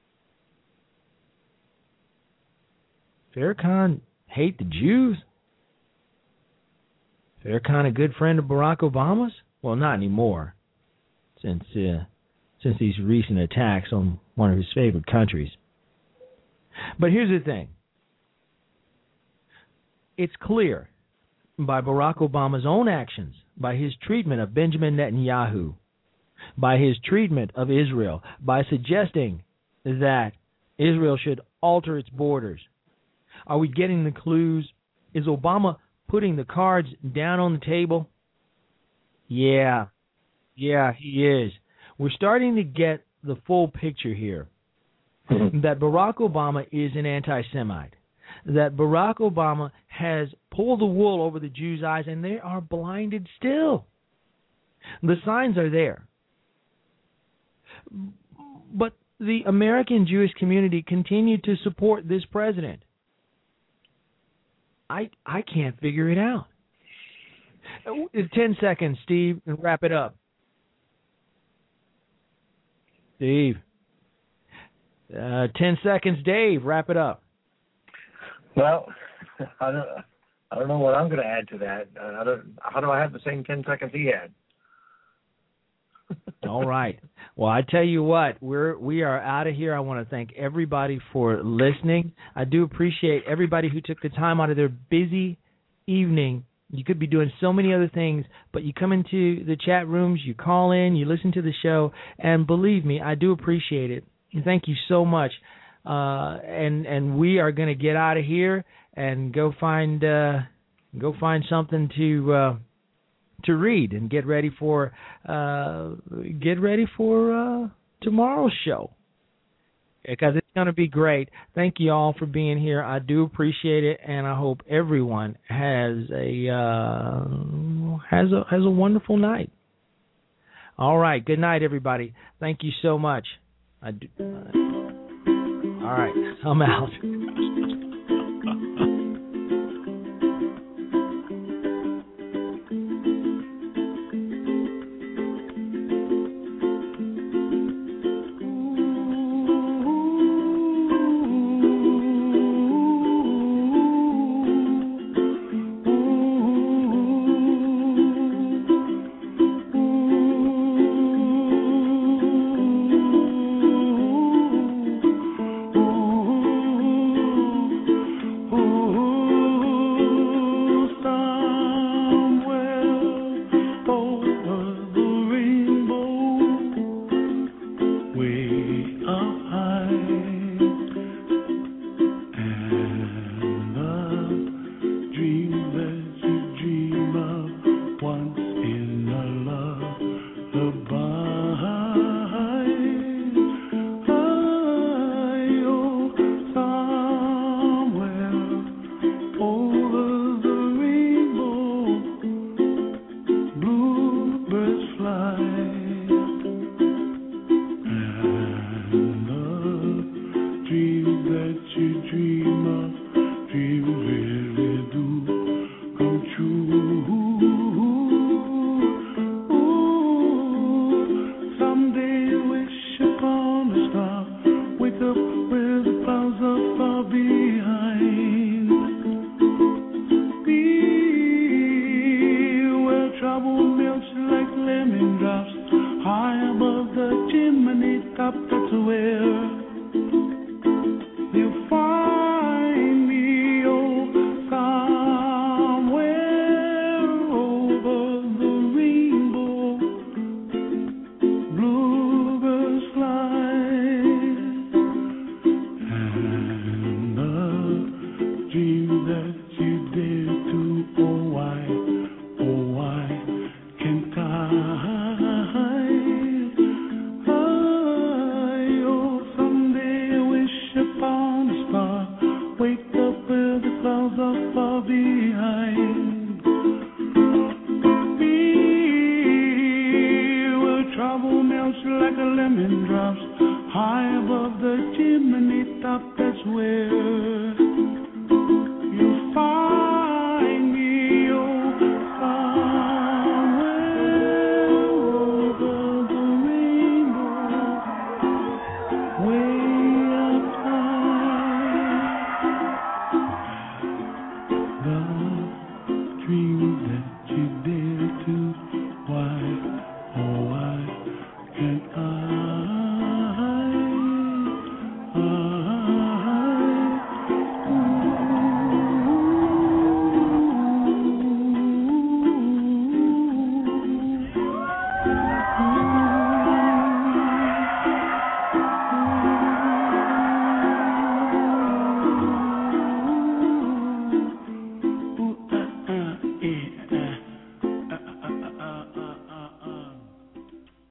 Farrakhan hate the Jews? Farrakhan a good friend of Barack Obama's? Well, not anymore, since uh, since these recent attacks on one of his favorite countries. But here's the thing. It's clear by Barack Obama's own actions, by his treatment of Benjamin Netanyahu, by his treatment of Israel, by suggesting that Israel should alter its borders. Are we getting the clues? Is Obama putting the cards down on the table? Yeah. Yeah, he is. We're starting to get the full picture here. That Barack Obama is an anti-Semite, that Barack Obama has pulled the wool over the Jews' eyes, and they are blinded still. The signs are there. But the American Jewish community continued to support this president. I I can't figure it out. Ten seconds, Steve, and wrap it up. Steve. Uh, ten seconds, Dave. Wrap it up. Well, I don't, I don't know what I'm going to add to that. Uh, I don't, how do I have the same ten seconds he had? All right. Well, I tell you what, we're we are out of here. I want to thank everybody for listening. I do appreciate everybody who took the time out of their busy evening. You could be doing so many other things, but you come into the chat rooms, you call in, you listen to the show, and believe me, I do appreciate it. Thank you so much. uh, and and we are going to get out of here and go find uh, go find something to uh, to read and get ready for uh, get ready for uh, tomorrow's show, because it's going to be great. Thank you all for being here. I do appreciate it, and I hope everyone has a uh, has a has a wonderful night. All right, good night, everybody. Thank you so much. I do, uh, all right, I'm out. Dream that you dare to, why, oh why can't I?